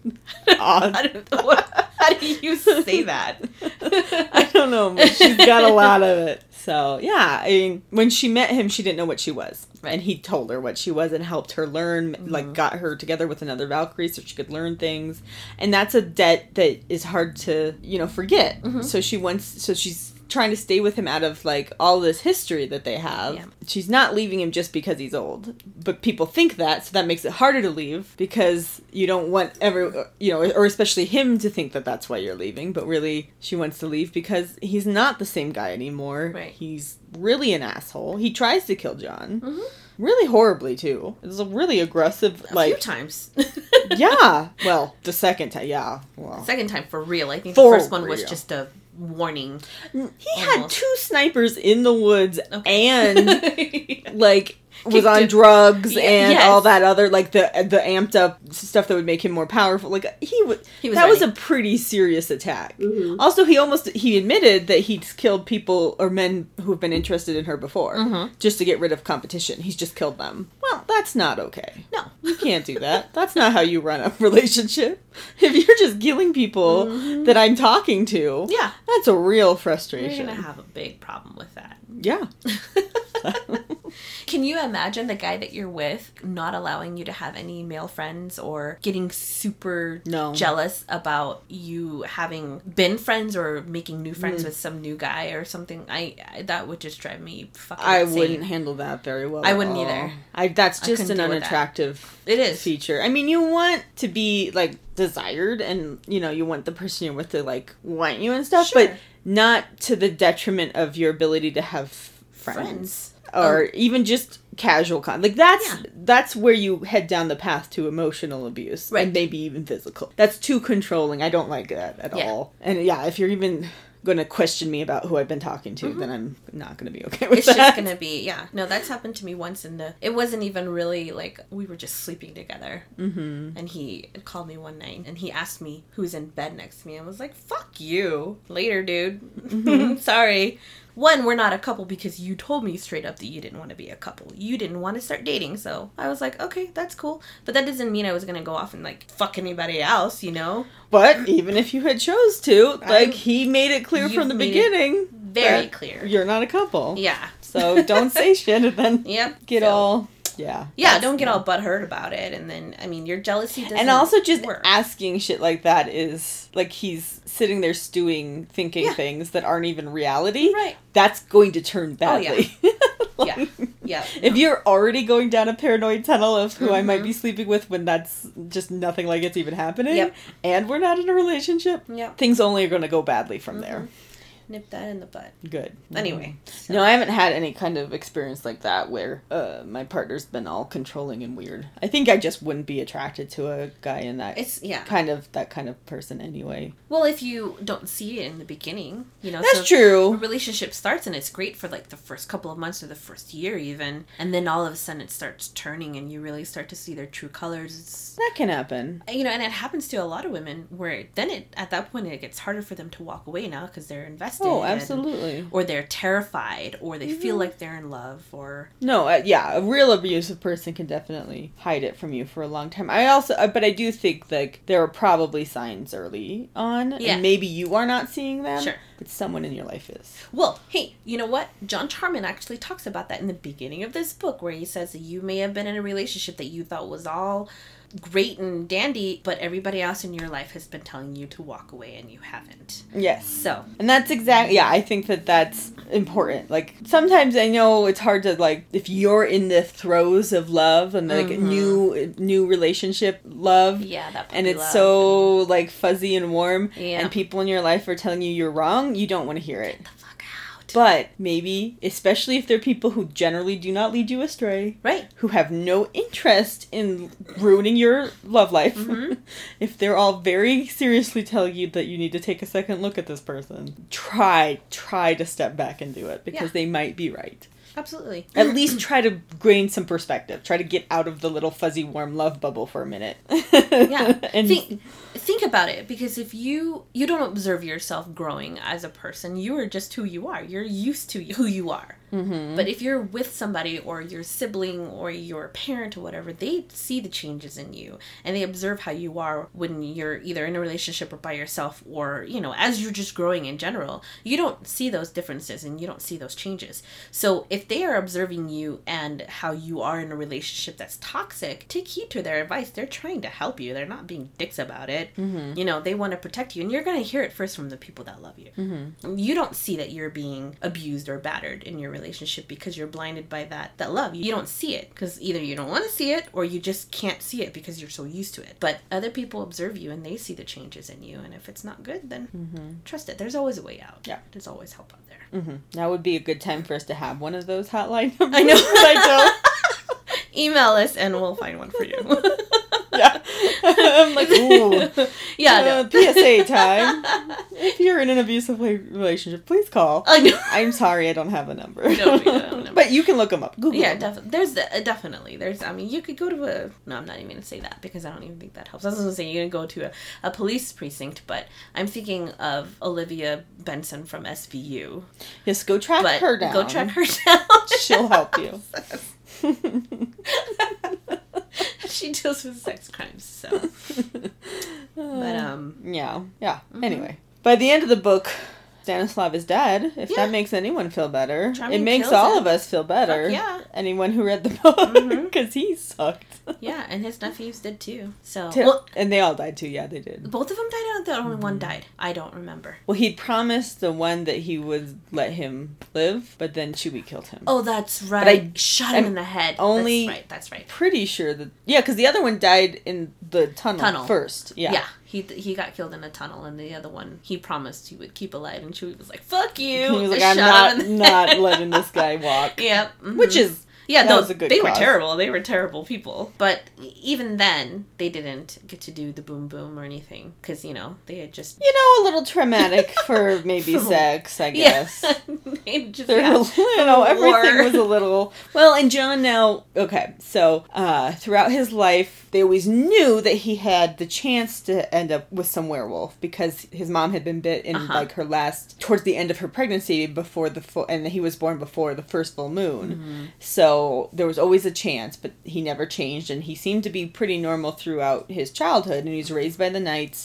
How do you say that? I don't know, but she's got a lot of it. So, yeah, I mean, when she met him, she didn't know what she was. Right. And he told her what she was and helped her learn, like, got her together with another Valkyrie so she could learn things. And that's a debt that is hard to, you know, forget. So she's trying to stay with him out of, like, all this history that they have. Yeah. She's not leaving him just because he's old. But people think that, so that makes it harder to leave because you don't want or especially him to think that that's why you're leaving. But really, she wants to leave because he's not the same guy anymore. Right. He's really an asshole. He tries to kill John. Really horribly, too. It's a really aggressive, a few times. Yeah. Well, the second time, yeah. Well, the second time, for real. I think the first one was just a warning. He had 2 snipers in the woods and, like, was on drugs and all that other, like, the amped up stuff that would make him more powerful. Like, that was a pretty serious attack. Also, he admitted that he'd killed people or men who have been interested in her before just to get rid of competition. He's just killed them. Well, that's not okay. No. You can't do that. That's not how you run a relationship. If you're just killing people that I'm talking to, that's a real frustration. You're going to have a big problem with that. Yeah. Can you imagine the guy that you're with not allowing you to have any male friends or getting super jealous about you having been friends or making new friends with some new guy or something? I that would just drive me fucking insane. I wouldn't handle that very well. I wouldn't either. That's just an unattractive feature. I mean, you want to be, like, desired and, you know, you want the person you're with to, like, want you and stuff, but not to the detriment of your ability to have friends. Or even just casual like, that's where you head down the path to emotional abuse. Right. And maybe even physical. That's too controlling. I don't like that at all. And if you're even going to question me about who I've been talking to, then I'm not going to be okay with that. It's just going to be, no, that's happened to me once it wasn't even really, like, we were just sleeping together. And he called me one night and he asked me who's in bed next to me. I was like, fuck you. Later, dude. Sorry. One, we're not a couple because you told me straight up that you didn't want to be a couple. You didn't want to start dating, so I was like, okay, that's cool. But that doesn't mean I was going to go off and, like, fuck anybody else, you know? But even if you had chose to, like, he made it clear from the beginning. Very clear. You're not a couple. Yeah. So don't say shit and then get all... Yeah, don't get all butthurt about it. And then, I mean, your jealousy doesn't And also just work. Asking shit like that is, like, he's sitting there stewing, thinking things that aren't even reality. Right. That's going to turn badly. Oh, yeah. Yeah. If you're already going down a paranoid tunnel of who I might be sleeping with when that's just nothing like it's even happening, and we're not in a relationship, things only are going to go badly from there. Nip that in the butt. Good. Anyway. So. No, I haven't had any kind of experience like that where my partner's been all controlling and weird. I think I just wouldn't be attracted to a guy in that kind of person anyway. Well, if you don't see it in the beginning, That's true. A relationship starts and it's great for like the first couple of months or the first year even, and then all of a sudden it starts turning and you really start to see their true colors. That can happen. And it happens to a lot of women where then at that point it gets harder for them to walk away now because they're invested. Oh, absolutely. Or they're terrified, or they feel like they're in love, or... No, a real abusive person can definitely hide it from you for a long time. But I do think, like, there are probably signs early on, and maybe you are not seeing them, but someone in your life is. Well, hey, you know what? John Charman actually talks about that in the beginning of this book, where he says that you may have been in a relationship that you thought was all great and dandy, but everybody else in your life has been telling you to walk away and you haven't. Yes. So. And that's exactly, I think that's important. Like, sometimes I know it's hard to, like, if you're in the throes of love and, like, new relationship love. Yeah, that and it's so, like, fuzzy and warm. Yeah. And people in your life are telling you you're wrong, you don't want to hear it. But maybe, especially if they're people who generally do not lead you astray, right? Who have no interest in ruining your love life, if they're all very seriously telling you that you need to take a second look at this person, try to step back and do it, because they might be right. Absolutely. At least try to gain some perspective. Try to get out of the little fuzzy warm love bubble for a minute. And think about it, because if you don't observe yourself growing as a person, you are just who you are. You're used to who you are. Mm-hmm. But if you're with somebody or your sibling or your parent or whatever, they see the changes in you and they observe how you are when you're either in a relationship or by yourself, or, as you're just growing in general. You don't see those differences and you don't see those changes. So if they are observing you and how you are in a relationship that's toxic, take heed to their advice. They're trying to help you. They're not being dicks about it. Mm-hmm. They want to protect you, and you're going to hear it first from the people that love you. Mm-hmm. You don't see that you're being abused or battered in your relationship because you're blinded by that love. You don't see it because either you don't want to see it or you just can't see it because you're so used to it. But other people observe you and they see the changes in you, and if it's not good, then trust it. There's always a way out. Yeah, there's always help out there. Mm-hmm. That would be a good time for us to have one of those hotline numbers. I know. I don't. Email us and we'll find one for you. Yeah. I'm like, ooh. Yeah. No. PSA time. If you're in an abusive relationship, please call. I know. I'm sorry, I don't have a number. No, we don't have a number. But you can look them up. Google them. There's definitely. You could go to no, I'm not even going to say that because I don't even think that helps. I was going to say you're going to go to a police precinct, but I'm thinking of Olivia Benson from SVU. Yes, go track her down. Go track her down. She'll help you. She deals with sex crimes, so. But, yeah. Mm-hmm. Anyway. By the end of the book, Stanislav is dead. If that makes anyone feel better. Charming it makes all of us feel better. Yeah. Anyone who read the book. Because he sucked. Yeah, and his nephews did too. So. And they all died too. Yeah, they did. Both of them died, or the only one died? I don't remember. Well, he'd promised the one that he would let him live, but then Chewie killed him. Oh, that's right. But shot him in the head. That's right. Pretty sure that... Yeah, because the other one died in the tunnel first. Yeah. Yeah. He got killed in a tunnel, and the other one he promised he would keep alive, and Chewie was like, "Fuck you!" He was like, "I'm not letting this guy walk." Yep. Mm-hmm. Which is they were terrible. They were terrible people. But even then, they didn't get to do the boom boom or anything because they had just a little traumatic for maybe sex, I guess. They just, everything was a little and John now. Okay, so throughout his life, they always knew that he had the chance to end up with some werewolf because his mom had been bit in towards the end of her pregnancy before and he was born before the first full moon. Mm-hmm. So there was always a chance, but he never changed, and he seemed to be pretty normal throughout his childhood, and he was raised by the Knights,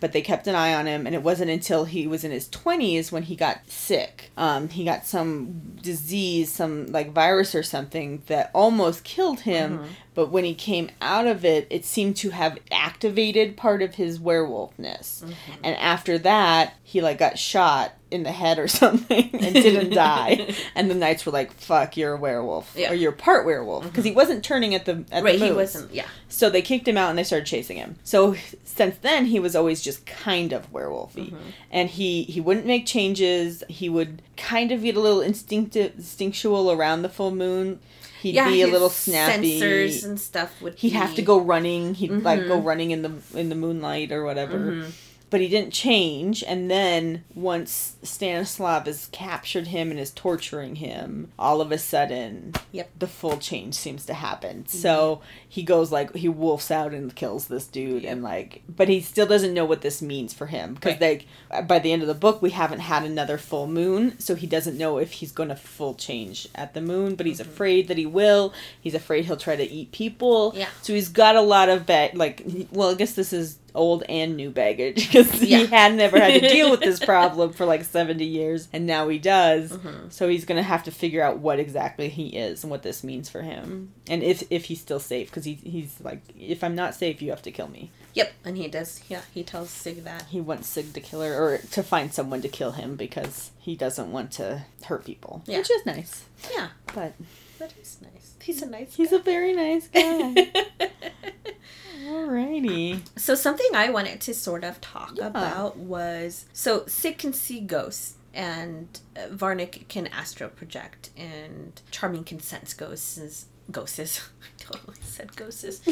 but they kept an eye on him, and it wasn't until he was in his 20s when he got sick. He got some disease, some like virus or something that almost killed him, but when he came out of it, it seemed to have activated part of his werewolfness. And after that, he like got shot in the head or something and didn't die. And the knights were like, fuck, you're a werewolf. Or you're part werewolf. Because he wasn't turning at the moons. He wasn't, So they kicked him out and they started chasing him. So since then, he was always just kind of werewolfy. And he wouldn't make changes. He would kind of get a little instinctual around the full moon. He'd be a little snappy. Sensors and stuff He'd have to go running. He'd like go running in the moonlight or whatever. But he didn't change, and then once Stanislav has captured him and is torturing him, all of a sudden, the full change seems to happen. So he goes like, he wolfs out and kills this dude, and like, but he still doesn't know what this means for him, because by the end of the book, we haven't had another full moon, so he doesn't know if he's going to full change at the moon, but he's afraid that he will. He's afraid he'll try to eat people. So he's got a lot of I guess this is old and new baggage, because he had never had to deal with this problem for like 70 years, and now he does. So he's gonna have to figure out what exactly he is and what this means for him, and if he's still safe, because he's like, if I'm not safe, you have to kill me. And he does. He tells Sig that he wants Sig to kill her, or to find someone to kill him, because he doesn't want to hurt people, which is nice. But that is nice. He's a nice guy. He's a very nice guy. Alrighty. So something I wanted to sort of talk about was, so Sig can see ghosts, and Varnick can astral project, and Charming can sense ghosts. I totally said ghosts.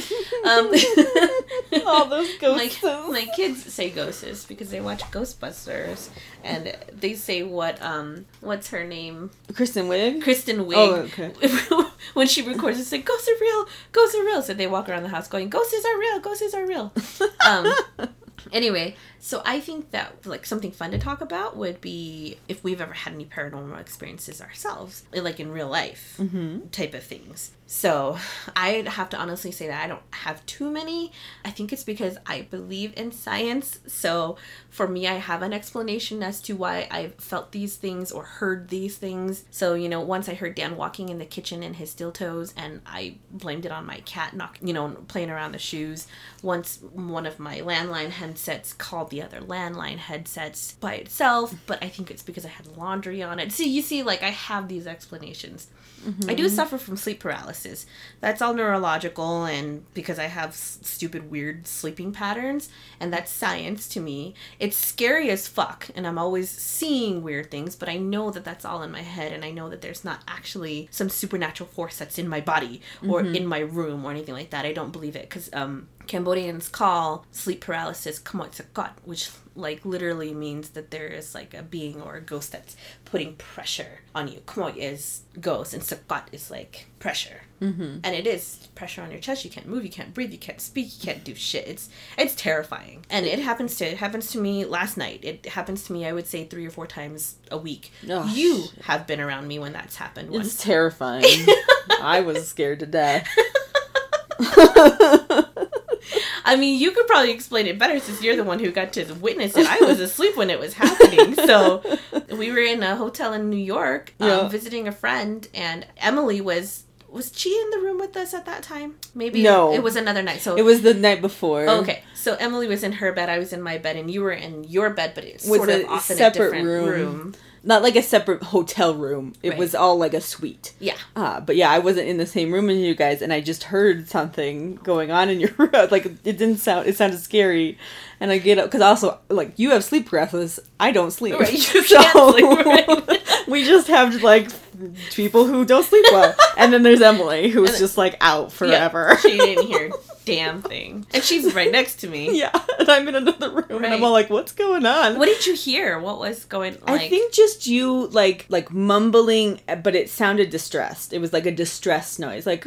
All those ghosts. My kids say ghosts because they watch Ghostbusters, and they say what's her name? Kristen Wiig. Oh, okay. When she records, it's like, ghosts are real, ghosts are real. So they walk around the house going, ghosts are real, ghosts are real. Anyway, so I think that like something fun to talk about would be if we've ever had any paranormal experiences ourselves, like in real life type of things. So I'd have to honestly say that I don't have too many. I think it's because I believe in science. So for me, I have an explanation as to why I've felt these things or heard these things. So, once I heard Dan walking in the kitchen in his steel toes, and I blamed it on my cat playing around the shoes. Once one of my landline headsets called the other landline headsets by itself, but I think it's because I had laundry on it. So you see, like, I have these explanations. I do suffer from sleep paralysis. That's all neurological, and because I have stupid, weird sleeping patterns, and that's science to me. It's scary as fuck, and I'm always seeing weird things, but I know that that's all in my head, and I know that there's not actually some supernatural force that's in my body or in my room or anything like that. I don't believe it, because Cambodians call sleep paralysis kamoy sakot, which like literally means that there is like a being or a ghost that's putting pressure on you. Kamoy is ghost, and sakot is like pressure. And it is pressure on your chest. You can't move, you can't breathe, you can't speak, you can't do shit. It's terrifying. And it happens to me last night. It happens to me, I would say, 3 or 4 times a week. Oh, you have been around me when that's happened once. It's terrifying. I was scared to death. I mean, you could probably explain it better since you're the one who got to witness it. I was asleep when it was happening. So we were in a hotel in New York visiting a friend, and Emily was she in the room with us at that time? Maybe. No. It was another night. So it was the night before. Okay. So Emily was in her bed, I was in my bed, and you were in your bed, but it's sort of off in a different room. Not like a separate hotel room. It was all like a suite. Yeah. But yeah, I wasn't in the same room as you guys, and I just heard something going on in your room. Like, it sounded scary. And I get up, because also, like, you have sleep paralysis. I don't sleep. Right, you can't sleep, right? We just have, like, people who don't sleep well. And then there's Emily, who's just, like, out forever. Yeah, she didn't hear damn thing. And she's right next to me. Yeah, and I'm in another room, and I'm all like, what's going on? What did you hear? What was going on? I think just you, like mumbling, but it sounded distressed. It was like a distressed noise, like,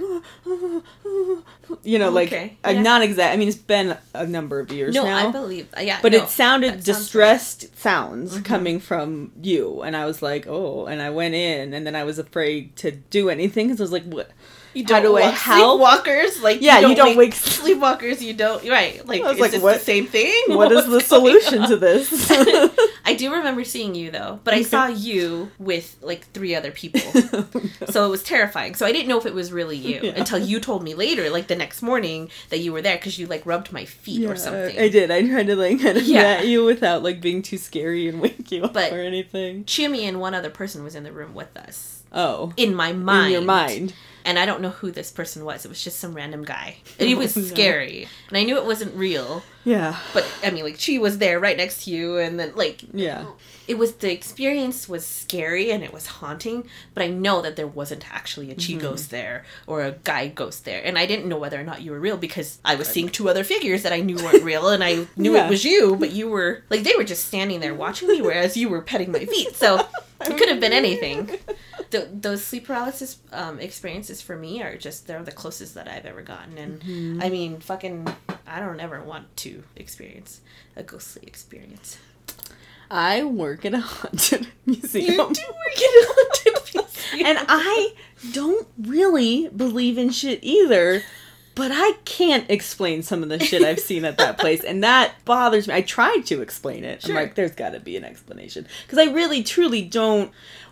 like, not exact. I mean, it's been a number of years now. No, I believe, But it sounded distressed sounds coming from you, and I was like, oh, and I went in, and then I was afraid to do anything, because I was like, what? You don't I help? Sleepwalkers? Like, yeah, you don't wake sleepwalkers. You don't, right? Like, is this the same thing? What is the solution to this? I do remember seeing you though, but I saw you with like 3 other people, so it was terrifying. So I didn't know if it was really you until you told me later, like the next morning, that you were there because you like rubbed my feet or something. I did. I tried to like kind of at you without like being too scary and wake you up or anything. Chimmy and one other person was in the room with us. Oh, in my mind. In your mind. And I don't know who this person was. It was just some random guy. And he was scary. And I knew it wasn't real. Yeah. But, I mean, like, she was there right next to you. And then, like... Yeah. It was... The experience was scary and it was haunting. But I know that there wasn't actually a chi ghost there. Or a guy ghost there. And I didn't know whether or not you were real. Because I was seeing 2 other figures that I knew weren't real. And I knew it was you. But you were... Like, they were just standing there watching me. Whereas you were petting my feet. So, it could have been anything. Those sleep paralysis experiences for me are just, they're the closest that I've ever gotten. And I mean, fucking, I don't ever want to experience a ghostly experience. I work at a haunted museum. You do work at a haunted museum. And I don't really believe in shit either. But I can't explain some of the shit I've seen at that place. And that bothers me. I tried to explain it. Sure. I'm like, there's got to be an explanation. Because I really, truly don't.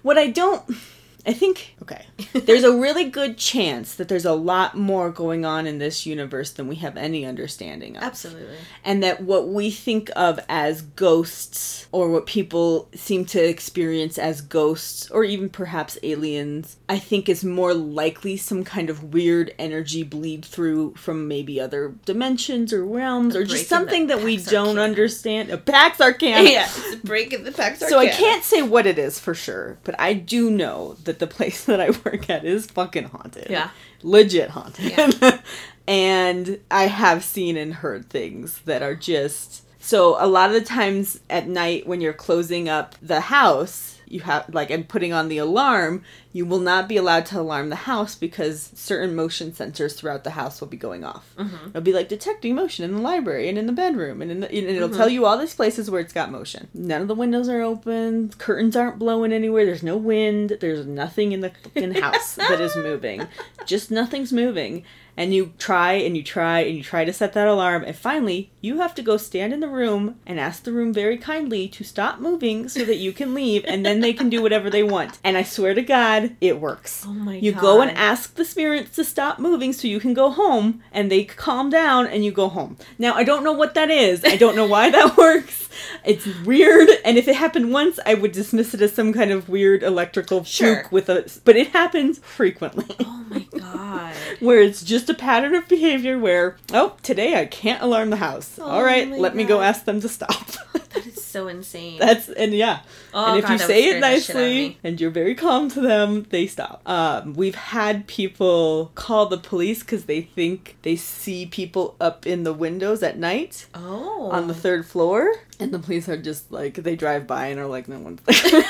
I think, okay, there's a really good chance that there's a lot more going on in this universe than we have any understanding of. Absolutely. And that what we think of as ghosts, or what people seem to experience as ghosts, or even perhaps aliens, I think is more likely some kind of weird energy bleed through from maybe other dimensions or realms, or just something that we don't understand. Pax Arcana. Yeah, it's a break in the Pax Arcana. So I can't say what it is for sure, but I do know that the place that I work at is fucking haunted. Yeah. Legit haunted. Yeah. And I have seen and heard things that are just... So a lot of the times at night when you're closing up the house, you have, like, and putting on the alarm, you will not be allowed to alarm the house because certain motion sensors throughout the house will be going off. Mm-hmm. It'll be like detecting motion in the library and in the bedroom, and it'll tell you all these places where it's got motion. None of the windows are open, curtains aren't blowing anywhere, there's no wind, there's nothing in the fucking house that is moving. Just nothing's moving. And you try and you try and you try to set that alarm, and finally you have to go stand in the room and ask the room very kindly to stop moving so that you can leave, and then they can do whatever they want. And I swear to God, it works. Oh my God. You go and ask the spirits to stop moving so you can go home, and they calm down and you go home. Now, I don't know what that is. I don't know why that works. It's weird, and if it happened once, I would dismiss it as some kind of weird electrical fluke but it happens frequently. Oh my God. Where it's just a pattern of behavior where, oh, today I can't alarm the house. All right, let me go ask them to stop. That is so insane. And if God, you say it nicely and you're very calm to them, they stop. We've had people call the police because they think they see people up in the windows at night on the 3rd floor. And the police are just like, they drive by and are like, no one's there.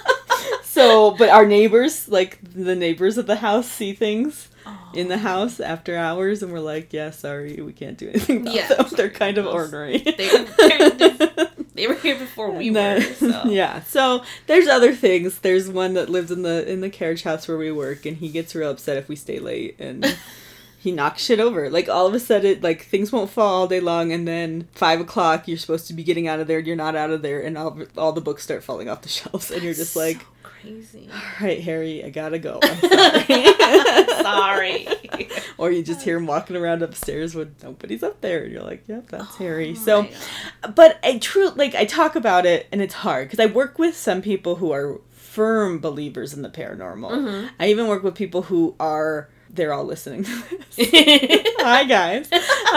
So, but our neighbors, like the neighbors of the house, see things in the house after hours, and we're like, yeah, sorry, we can't do anything about them. They're kind of ornery. They were here before we were. So. Yeah. So there's other things. There's one that lives in the carriage house where we work, and he gets real upset if we stay late, and he knocks shit over. Like, all of a sudden, like, things won't fall all day long, and then 5 o'clock, you're supposed to be getting out of there, you're not out of there, and all the books start falling off the shelves, and you're just like, crazy. All right, Harry, I gotta go. I'm sorry. Sorry. Or you just hear him walking around upstairs when nobody's up there, and you're like, yep, that's Harry. So, but I talk about it, and it's hard, because I work with some people who are firm believers in the paranormal. Mm-hmm. I even work with people who are... They're all listening to this. Hi, guys.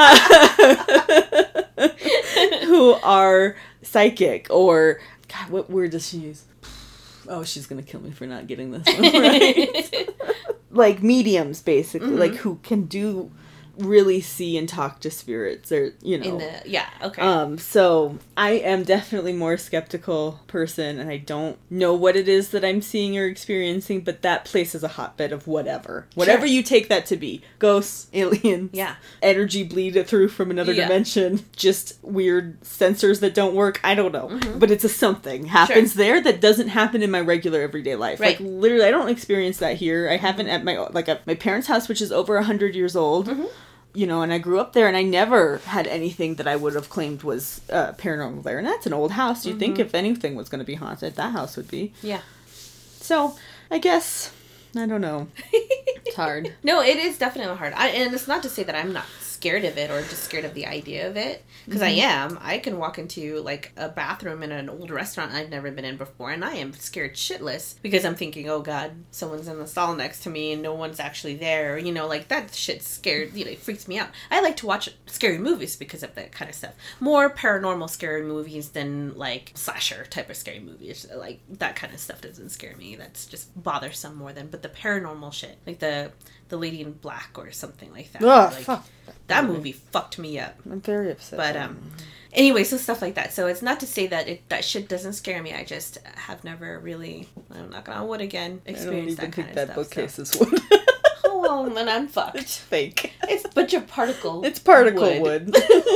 Who are psychic, or... God, what word does she use? Oh, she's gonna kill me for not getting this one right. Like mediums, basically. Mm-hmm. Like, who can do really see and talk to spirits, or, you know. Okay. So I am definitely more skeptical person, and I don't know what it is that I'm seeing or experiencing, but that place is a hotbed of whatever. Whatever you take that to be. Ghosts, aliens, energy bleed it through from another dimension, just weird sensors that don't work. I don't know. But it's a something happens there that doesn't happen in my regular everyday life. Right. Like, literally, I don't experience that here. I haven't at my parents' house, which is over 100 years old. You know, and I grew up there, and I never had anything that I would have claimed was paranormal there. And that's an old house. You'd think if anything was going to be haunted, that house would be. Yeah. So, I guess, I don't know. It's hard. No, it is definitely hard. And it's not to say that I'm not scared of it or just scared of the idea of it. Because I am. I can walk into, like, a bathroom in an old restaurant I've never been in before, and I am scared shitless because I'm thinking, oh, God, someone's in the stall next to me and no one's actually there. You know, like, that shit's scared, you know, it freaks me out. I like to watch scary movies because of that kind of stuff. More paranormal scary movies than, like, slasher type of scary movies. Like, that kind of stuff doesn't scare me. That's just bothersome more than, but the paranormal shit, like the Lady in Black or something like that. Ugh, like, fuck. That movie fucked me up. I'm very upset. But, anyway, so stuff like that. So it's not to say that that shit doesn't scare me. I just have never really, I'm not gonna wood again, experienced that kind of stuff. I don't even think that bookcase is wood. Oh, well, then I'm fucked. It's fake. It's a bunch of particle It's particle wood.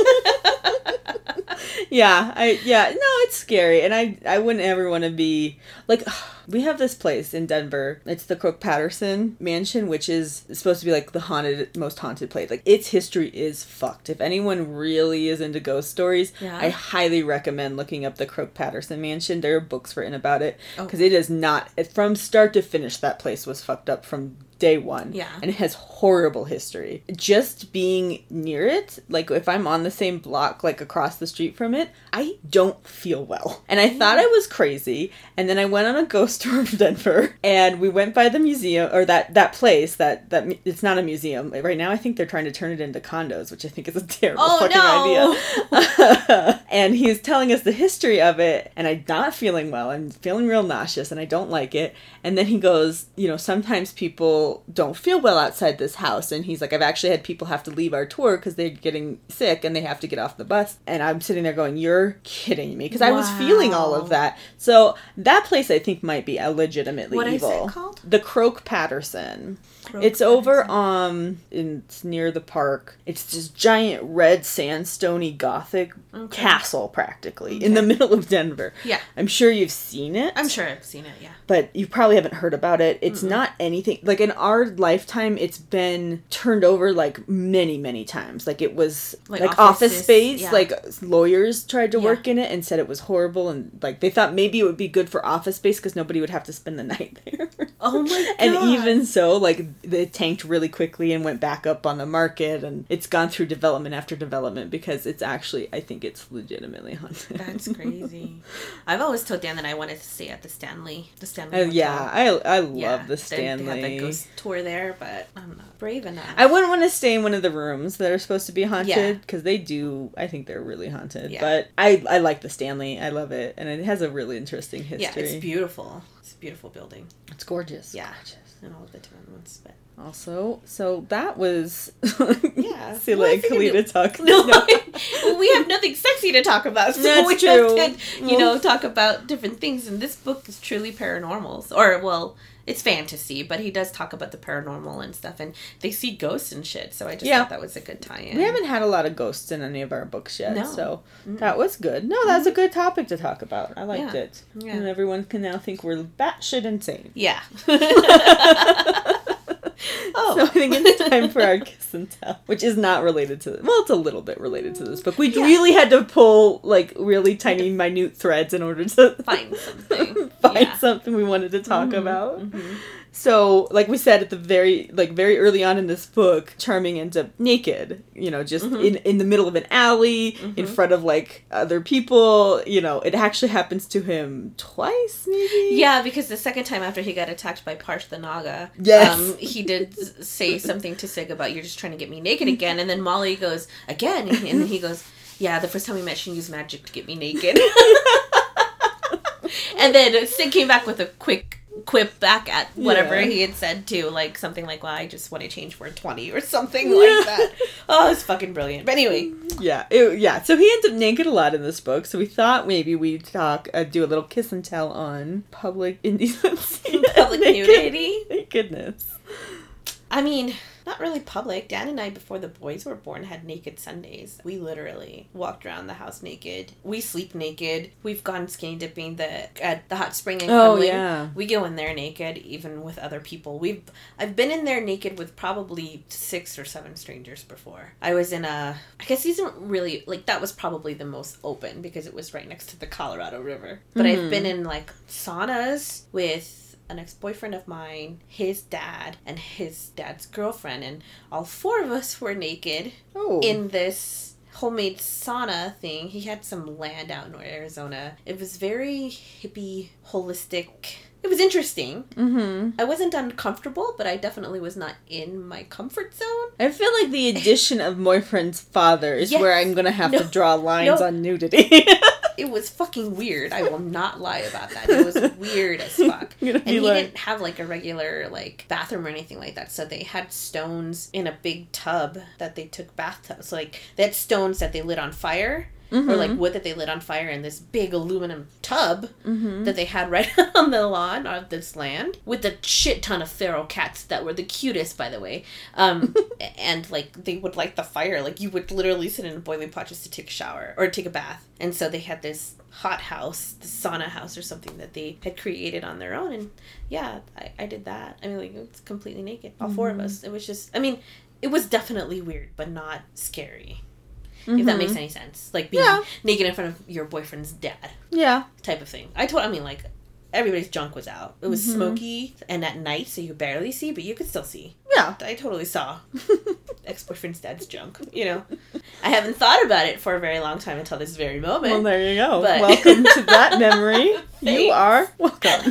Yeah, no, it's scary, and I wouldn't ever want to be, like, we have this place in Denver, it's the Crook-Patterson Mansion, which is supposed to be, like, the most haunted place. Like, its history is fucked. If anyone really is into ghost stories, I highly recommend looking up the Crook-Patterson Mansion. There are books written about it, because it is not, from start to finish, that place was fucked up from day one. Yeah. And it has horrible history. Just being near it, like if I'm on the same block, like across the street from it, I don't feel well. And I thought I was crazy. And then I went on a ghost tour of Denver, and we went by the museum, or that place, that it's not a museum. Right now I think they're trying to turn it into condos, which I think is a terrible idea. And he's telling us the history of it, and I'm not feeling well. I'm feeling real nauseous, and I don't like it. And then he goes, you know, sometimes people don't feel well outside this house, and he's like, I've actually had people have to leave our tour because they're getting sick and they have to get off the bus. And I'm sitting there going, you're kidding me, because I was feeling all of that. So that place I think might be legitimately evil. What is it called? The Croak-Patterson. It's over it's near the park. It's this giant red sandstone-y Gothic castle, practically, in the middle of Denver. Yeah. I'm sure you've seen it. I'm sure I've seen it, yeah. But you probably haven't heard about it. It's not anything, like in our lifetime, it's been turned over like many, many times. Like it was like office space, like lawyers tried to work in it and said it was horrible, and like they thought maybe it would be good for office space because nobody would have to spend the night there. Oh my God. And even so, like it tanked really quickly and went back up on the market, and it's gone through development after development because it's actually, I think it's legitimately haunted. That's crazy. I've always told Dan that I wanted to stay at the Stanley. Yeah, I love the Stanley. They have that ghost tour there, but I'm not brave enough. I wouldn't want to stay in one of the rooms that are supposed to be haunted, because they do, I think they're really haunted. Yeah. But I like the Stanley. I love it, and it has a really interesting history. Yeah, it's beautiful. It's a beautiful building. It's gorgeous. Yeah, gorgeous. And all of the different ones, but... Also, so that was Sila and Kalita talk. No, we have nothing sexy to talk about, so that's we true. Just did, talk about different things. And this book is truly paranormal, or well, it's fantasy, but he does talk about the paranormal and stuff, and they see ghosts and shit. So I just thought that was a good tie-in. We haven't had a lot of ghosts in any of our books yet, so that was good. No, that's a good topic to talk about. I liked it, and everyone can now think we're batshit insane. Yeah. So I think it's time for our kiss and tell, which is not related to well, it's a little bit related to this book. We really had to pull like really tiny, minute threads in order to find something. Something we wanted to talk about. So, like we said at the very early on in this book, Charming ends up naked, just in the middle of an alley, in front of, like, other people, it actually happens to him twice, maybe? Yeah, because the second time after he got attacked by Parsh the Naga, he did say something to Sig about, you're just trying to get me naked again, and then Molly goes, again, and then he goes, yeah, the first time we met, she used magic to get me naked. And then Sig came back with a quick quip back at whatever he had said too, like something like, well, I just want to change for 20 or something like that. Oh, it's fucking brilliant. But anyway. So he ends up naked a lot in this book, so we thought maybe we'd do a little kiss and tell on public indecency. Public nudity. Nakedness. I mean, not really public. Dan and I, before the boys were born, had naked Sundays. We literally walked around the house naked. We sleep naked. We've gone skinny dipping at the hot spring in Cumberland. Yeah. We go in there naked, even with other people. I've been in there naked with probably 6 or 7 strangers before. I was in I guess these aren't really, like, that was probably the most open because it was right next to the Colorado River. But I've been in, like, saunas with an ex-boyfriend of mine, his dad, and his dad's girlfriend, and all 4 of us were naked in this homemade sauna thing. He had some land out in Arizona. It was very hippie, holistic. It was interesting. I wasn't uncomfortable, but I definitely was not in my comfort zone. I feel like the addition of boyfriend's father is where I'm going to have to draw lines on nudity. It was fucking weird. I will not lie about that. It was weird as fuck. And he didn't have, like, a regular, like, bathroom or anything like that. So they had stones in a big tub that they took bathtubs. So, like, they had stones that they lit on fire. Or, like, wood that they lit on fire in this big aluminum tub that they had right on the lawn of this land. With a shit ton of feral cats that were the cutest, by the way. And, like, they would light the fire. Like, you would literally sit in a boiling pot just to take a shower. Or take a bath. And so they had this hot house, the sauna house or something that they had created on their own. And, yeah, I did that. I mean, like, it's completely naked. All 4 of us. It was just, I mean, it was definitely weird, but not scary. If that makes any sense. Like, being naked in front of your boyfriend's dad. Yeah. Type of thing. Like, everybody's junk was out. It was smoky and at night, so you could barely see, but you could still see. Yeah. I totally saw ex-boyfriend's dad's junk, you know. I haven't thought about it for a very long time until this very moment. Well, there you go. But welcome to that memory. You are welcome.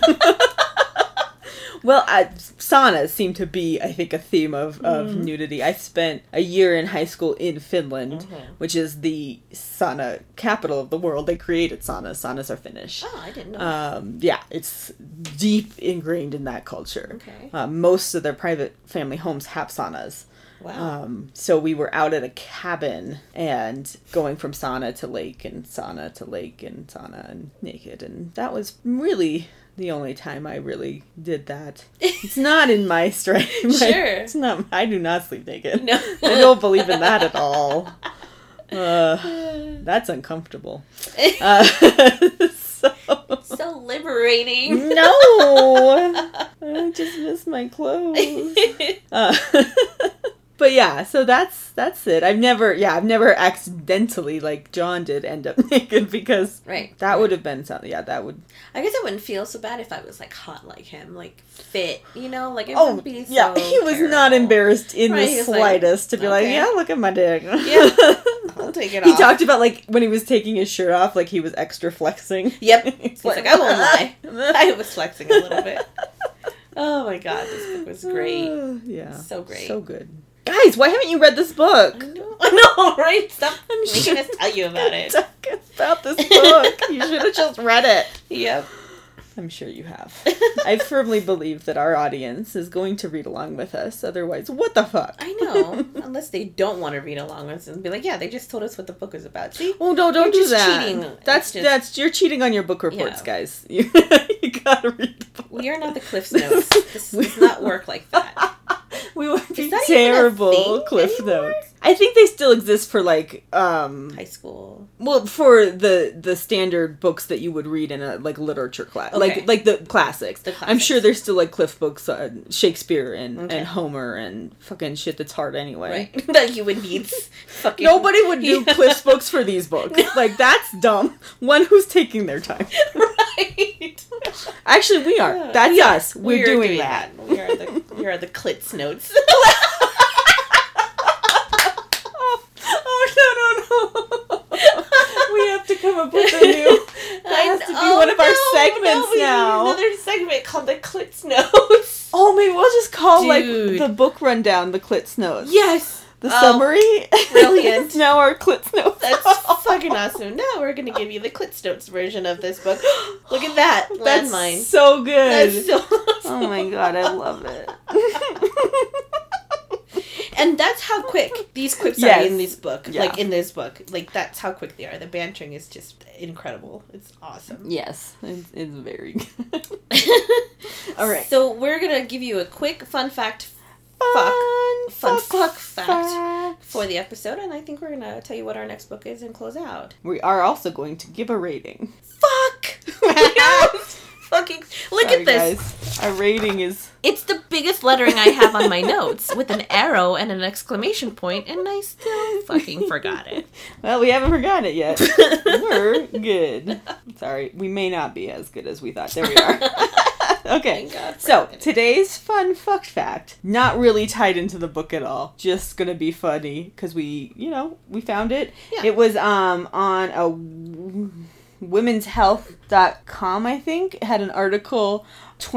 Well, saunas seem to be, I think, a theme of nudity. I spent a year in high school in Finland, which is the sauna capital of the world. They created saunas. Saunas are Finnish. Oh, I didn't know. Yeah, it's deep ingrained in that culture. Okay. Most of their private family homes have saunas. Wow. So we were out at a cabin and going from sauna to lake and sauna to lake and sauna and naked. And that was really the only time I really did that. It's not in my strength. Sure. It's not. I do not sleep naked. No. I don't believe in that at all. That's uncomfortable. So liberating. No. I just miss my clothes. But yeah, so that's it. I've never accidentally, like John did, end up naked because that would have been something. Yeah, that would. I guess I wouldn't feel so bad if I was like hot like him, like fit, you know, like it wouldn't be so he was terrible. Not embarrassed in the slightest to be like, yeah, look at my dick. Yeah, I'll take it off. He talked about like when he was taking his shirt off, like he was extra flexing. Yep, he's like, I won't lie, I was flexing a little bit. Oh my god, this book was great. Yeah, so great, so good. Guys, why haven't you read this book? I know, right? Stop making us tell you about it. Talking about this book. You should have just read it. Yep. I'm sure you have. I firmly believe that our audience is going to read along with us. Otherwise, what the fuck? I know. Unless they don't want to read along with us and be like, yeah, they just told us what the book was about. See? Oh, no, don't do that. Cheating. That's you're cheating on your book reports, guys. You gotta read the book. We are not the Cliff's Notes. This does not work like that. We would be terrible Cliff Notes. I think they still exist for like high school. Well, for the standard books that you would read in a like literature class, like the classics. I'm sure there's still like Cliff books, Shakespeare and Homer and fucking shit that's hard anyway. Right. That you would need. Fucking nobody would do Cliff's books for these books. No. Like that's dumb. One who's taking their time. Right. Actually, we are. That's us. We're doing that. We are the Clit's Notes. We have to come up with a new. That has to be one of our segments now. Another segment called the Clit's Notes. Oh, maybe we'll just call like the book rundown the Clit's Notes. Yes. The summary. Brilliant. Is now our Clits Notes. That's fucking awesome. Now we're going to give you the Clits Notes version of this book. Look at that. That's Landmine. so good. That's so awesome. Oh my god, I love it. And that's how quick these quips are in this book. Yeah. Like, in this book. Like, that's how quick they are. The bantering is just incredible. It's awesome. Yes, it's very good. All right. So, we're going to give you a quick fun fact. Fun fact for the episode. And I think we're going to tell you what our next book is and close out. We are also going to give a rating. Fuck! Yes! Fucking look at this. Guys. Our rating is... It's the biggest lettering I have on my notes with an arrow and an exclamation point, and I still fucking forgot it. Well, we haven't forgotten it yet. We're good. Sorry, we may not be as good as we thought. There we are. Okay, so today's fun fuck fact, not really tied into the book at all, just gonna be funny, because we found it. Yeah. It was on a womenshealth.com, I think. It had an article,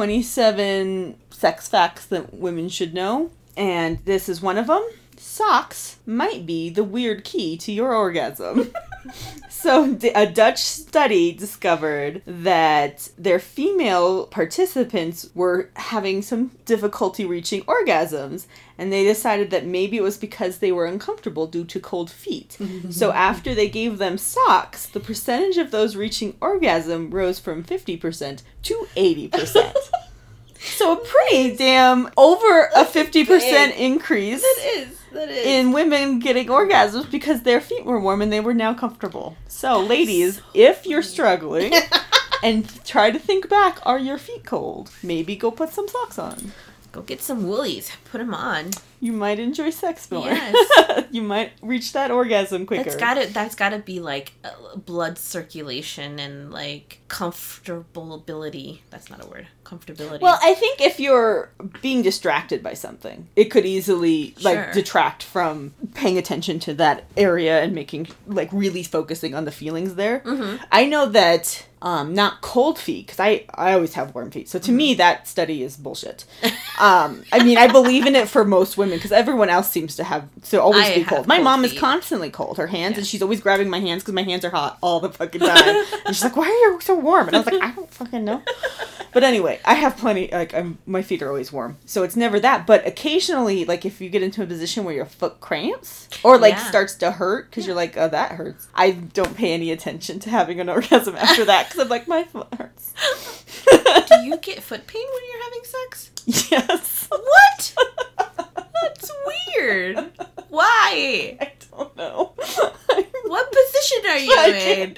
27 sex facts that women should know, and this is one of them. Socks might be the weird key to your orgasm. So a Dutch study discovered that their female participants were having some difficulty reaching orgasms, and they decided that maybe it was because they were uncomfortable due to cold feet. So after they gave them socks, the percentage of those reaching orgasm rose from 50% to 80%. So a pretty damn over a 50% increase. That is. In women getting orgasms because their feet were warm and they were now comfortable. So, ladies, if you're struggling and try to think back, are your feet cold? Maybe go put some socks on. Go get some woolies. Put them on. You might enjoy sex more. Yes. You might reach that orgasm quicker. That's gotta be like blood circulation and like comfortability. That's not a word. Comfortability. Well, I think if you're being distracted by something, it could easily detract from paying attention to that area and making really focusing on the feelings there. Mm-hmm. I know that not cold feet, because I always have warm feet. So to me, that study is bullshit. I mean, I believe in it for most women because everyone else seems to always be cold. My mom is constantly cold. Her hands, and she's always grabbing my hands because my hands are hot all the fucking time. And she's like, "Why are you so warm?" And I was like, "I don't fucking know." But anyway, I have plenty, my feet are always warm. So it's never that. But occasionally, if you get into a position where your foot cramps or, starts to hurt because you're like, "Oh, that hurts." I don't pay any attention to having an orgasm after that because I'm like, my foot hurts. Do you get foot pain when you're having sex? Yes. What? That's weird. Why? I don't know. What position are you in?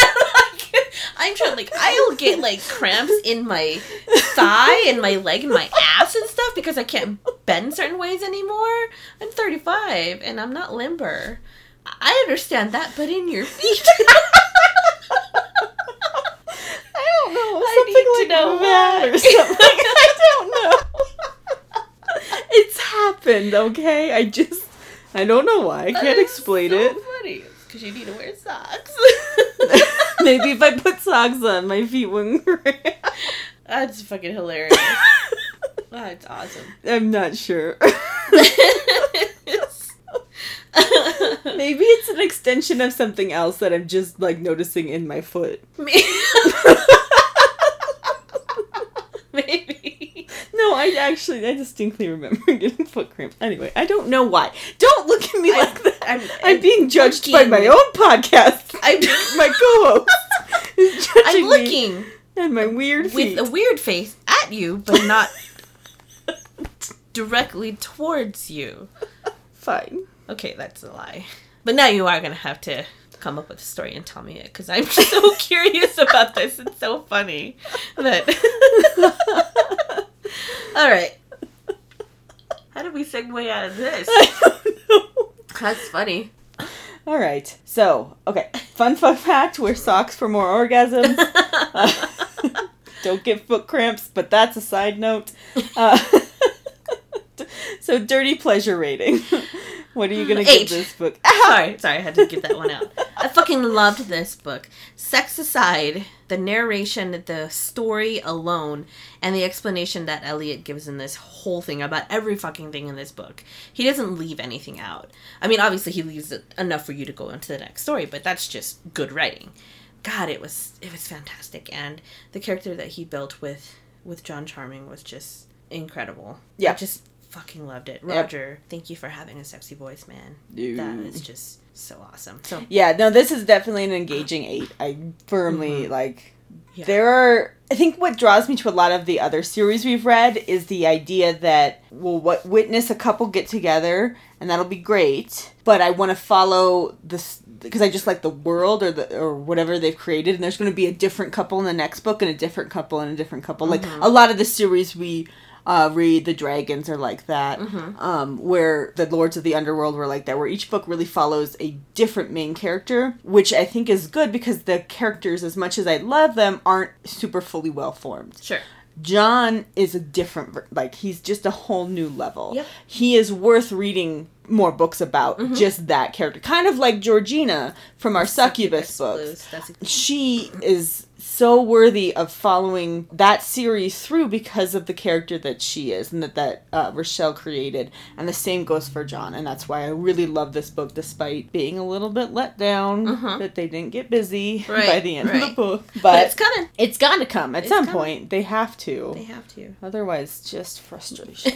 I'm trying, I'll get, cramps in my thigh and my leg and my ass and stuff because I can't bend certain ways anymore. I'm 35 and I'm not limber. I understand that, but in your feet. I don't know. Something know that or something. I don't know. It's happened, okay? I don't know why. I can't explain it. It's funny. It's because you need to wear socks. Maybe if I put socks on, my feet wouldn't cramp. That's fucking hilarious. That's awesome. I'm not sure. Maybe it's an extension of something else that I'm just, noticing in my foot. Maybe. No, I distinctly remember getting foot cramps. Anyway, I don't know why. Don't look at me like that. I'm being judged by my own podcast. My co-host is judging I'm looking me and my weird feet. With a weird face at you, but not directly towards you. Fine. Okay, that's a lie. But now you are going to have to come up with a story and tell me it, because I'm so curious about this. It's so funny. All right. How did we segue out of this? I don't know. That's funny. All right. So, okay. Fun fact, wear socks for more orgasms. Don't get foot cramps, but that's a side note. So, dirty pleasure rating. What are you going to give this book? Sorry, I had to get that one out. I fucking loved this book. Sex aside, the narration, the story alone, and the explanation that Eliot gives in this whole thing about every fucking thing in this book. He doesn't leave anything out. I mean, obviously he leaves it enough for you to go into the next story, but that's just good writing. God, it was fantastic. And the character that he built with John Charming was just incredible. Yeah. I just fucking loved it. Roger, thank you for having a sexy voice, man. Dude. That is just so awesome. So yeah, no, this is definitely an engaging 8. I firmly there are, I think what draws me to a lot of the other series we've read is the idea that we'll witness a couple get together and that'll be great, but I want to follow this because I just like the world or whatever they've created, and there's going to be a different couple in the next book and a different couple and a different couple. Like a lot of the series we read, the Dragons are like that, where the Lords of the Underworld were like that, where each book really follows a different main character, which I think is good because the characters, as much as I love them, aren't super fully well formed. Sure. John is a different, he's just a whole new level. Yep. He is worth reading more books about just that character. Kind of like Georgina from our Succubus books. She is so worthy of following that series through because of the character that she is and that Rochelle created. And the same goes for John. And that's why I really love this book, despite being a little bit let down that they didn't get busy by the end of the book. But it's coming. It's got to come at some point. They have to. They have to. Otherwise, just frustration.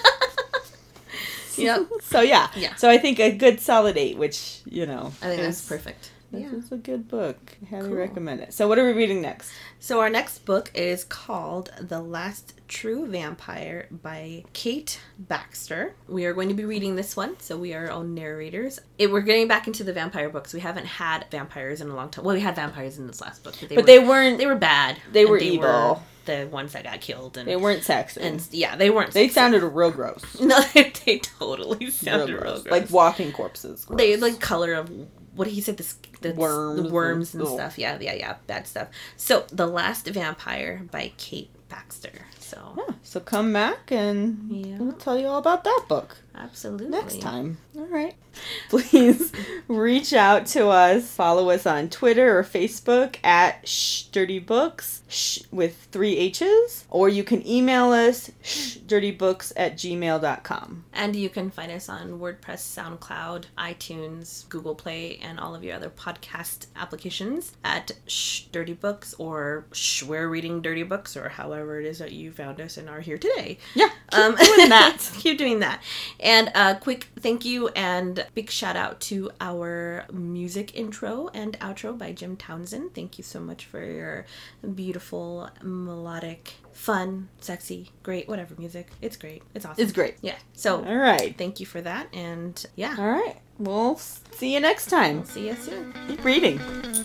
Yep. So yeah. So I think a good solid 8, which, I think that's perfect. This is a good book. I highly recommend it. So what are we reading next? So our next book is called The Last True Vampire by Kate Baxter. We are going to be reading this one, so we are our own narrators. We're getting back into the vampire books. We haven't had vampires in a long time. Well, we had vampires in this last book, but they were bad. They were evil. The ones that got killed. And they weren't sexy. And they weren't sexy. They sounded real gross. No, they totally sounded real gross. Like walking corpses. Gross. They like color of... What did he say? The worms and stuff. Yeah, bad stuff. So, The Last Vampire by Kate Baxter. So come back and we'll tell you all about that book. Absolutely. Next time. All right. Please reach out to us. Follow us on Twitter or Facebook at ShhDirtyBooks with 3 H's. Or you can email us shhdirtybooks@gmail.com. And you can find us on WordPress, SoundCloud, iTunes, Google Play, and all of your other podcast applications at ShhDirtyBooks or We're Reading Dirty Books or however it is that you found us and are here today. Yeah. Keep doing that. Keep doing that. And a quick thank you and big shout out to our music intro and outro by Jim Townsend. Thank you so much for your beautiful, melodic, fun, sexy, great, whatever music. It's great. It's awesome. It's great. Yeah. So, all right. Thank you for that. And yeah. All right. We'll see you next time. We'll see you soon. Keep reading.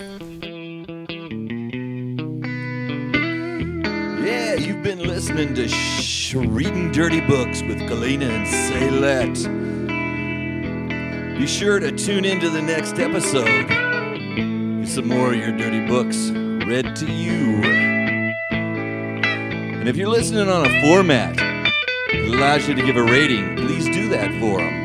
Yeah, you've been listening to Reading Dirty Books with Galena and Saylette. Be sure to tune into the next episode. Get some more of your dirty books read to you. And if you're listening on a format that allows you to give a rating, please do that for them.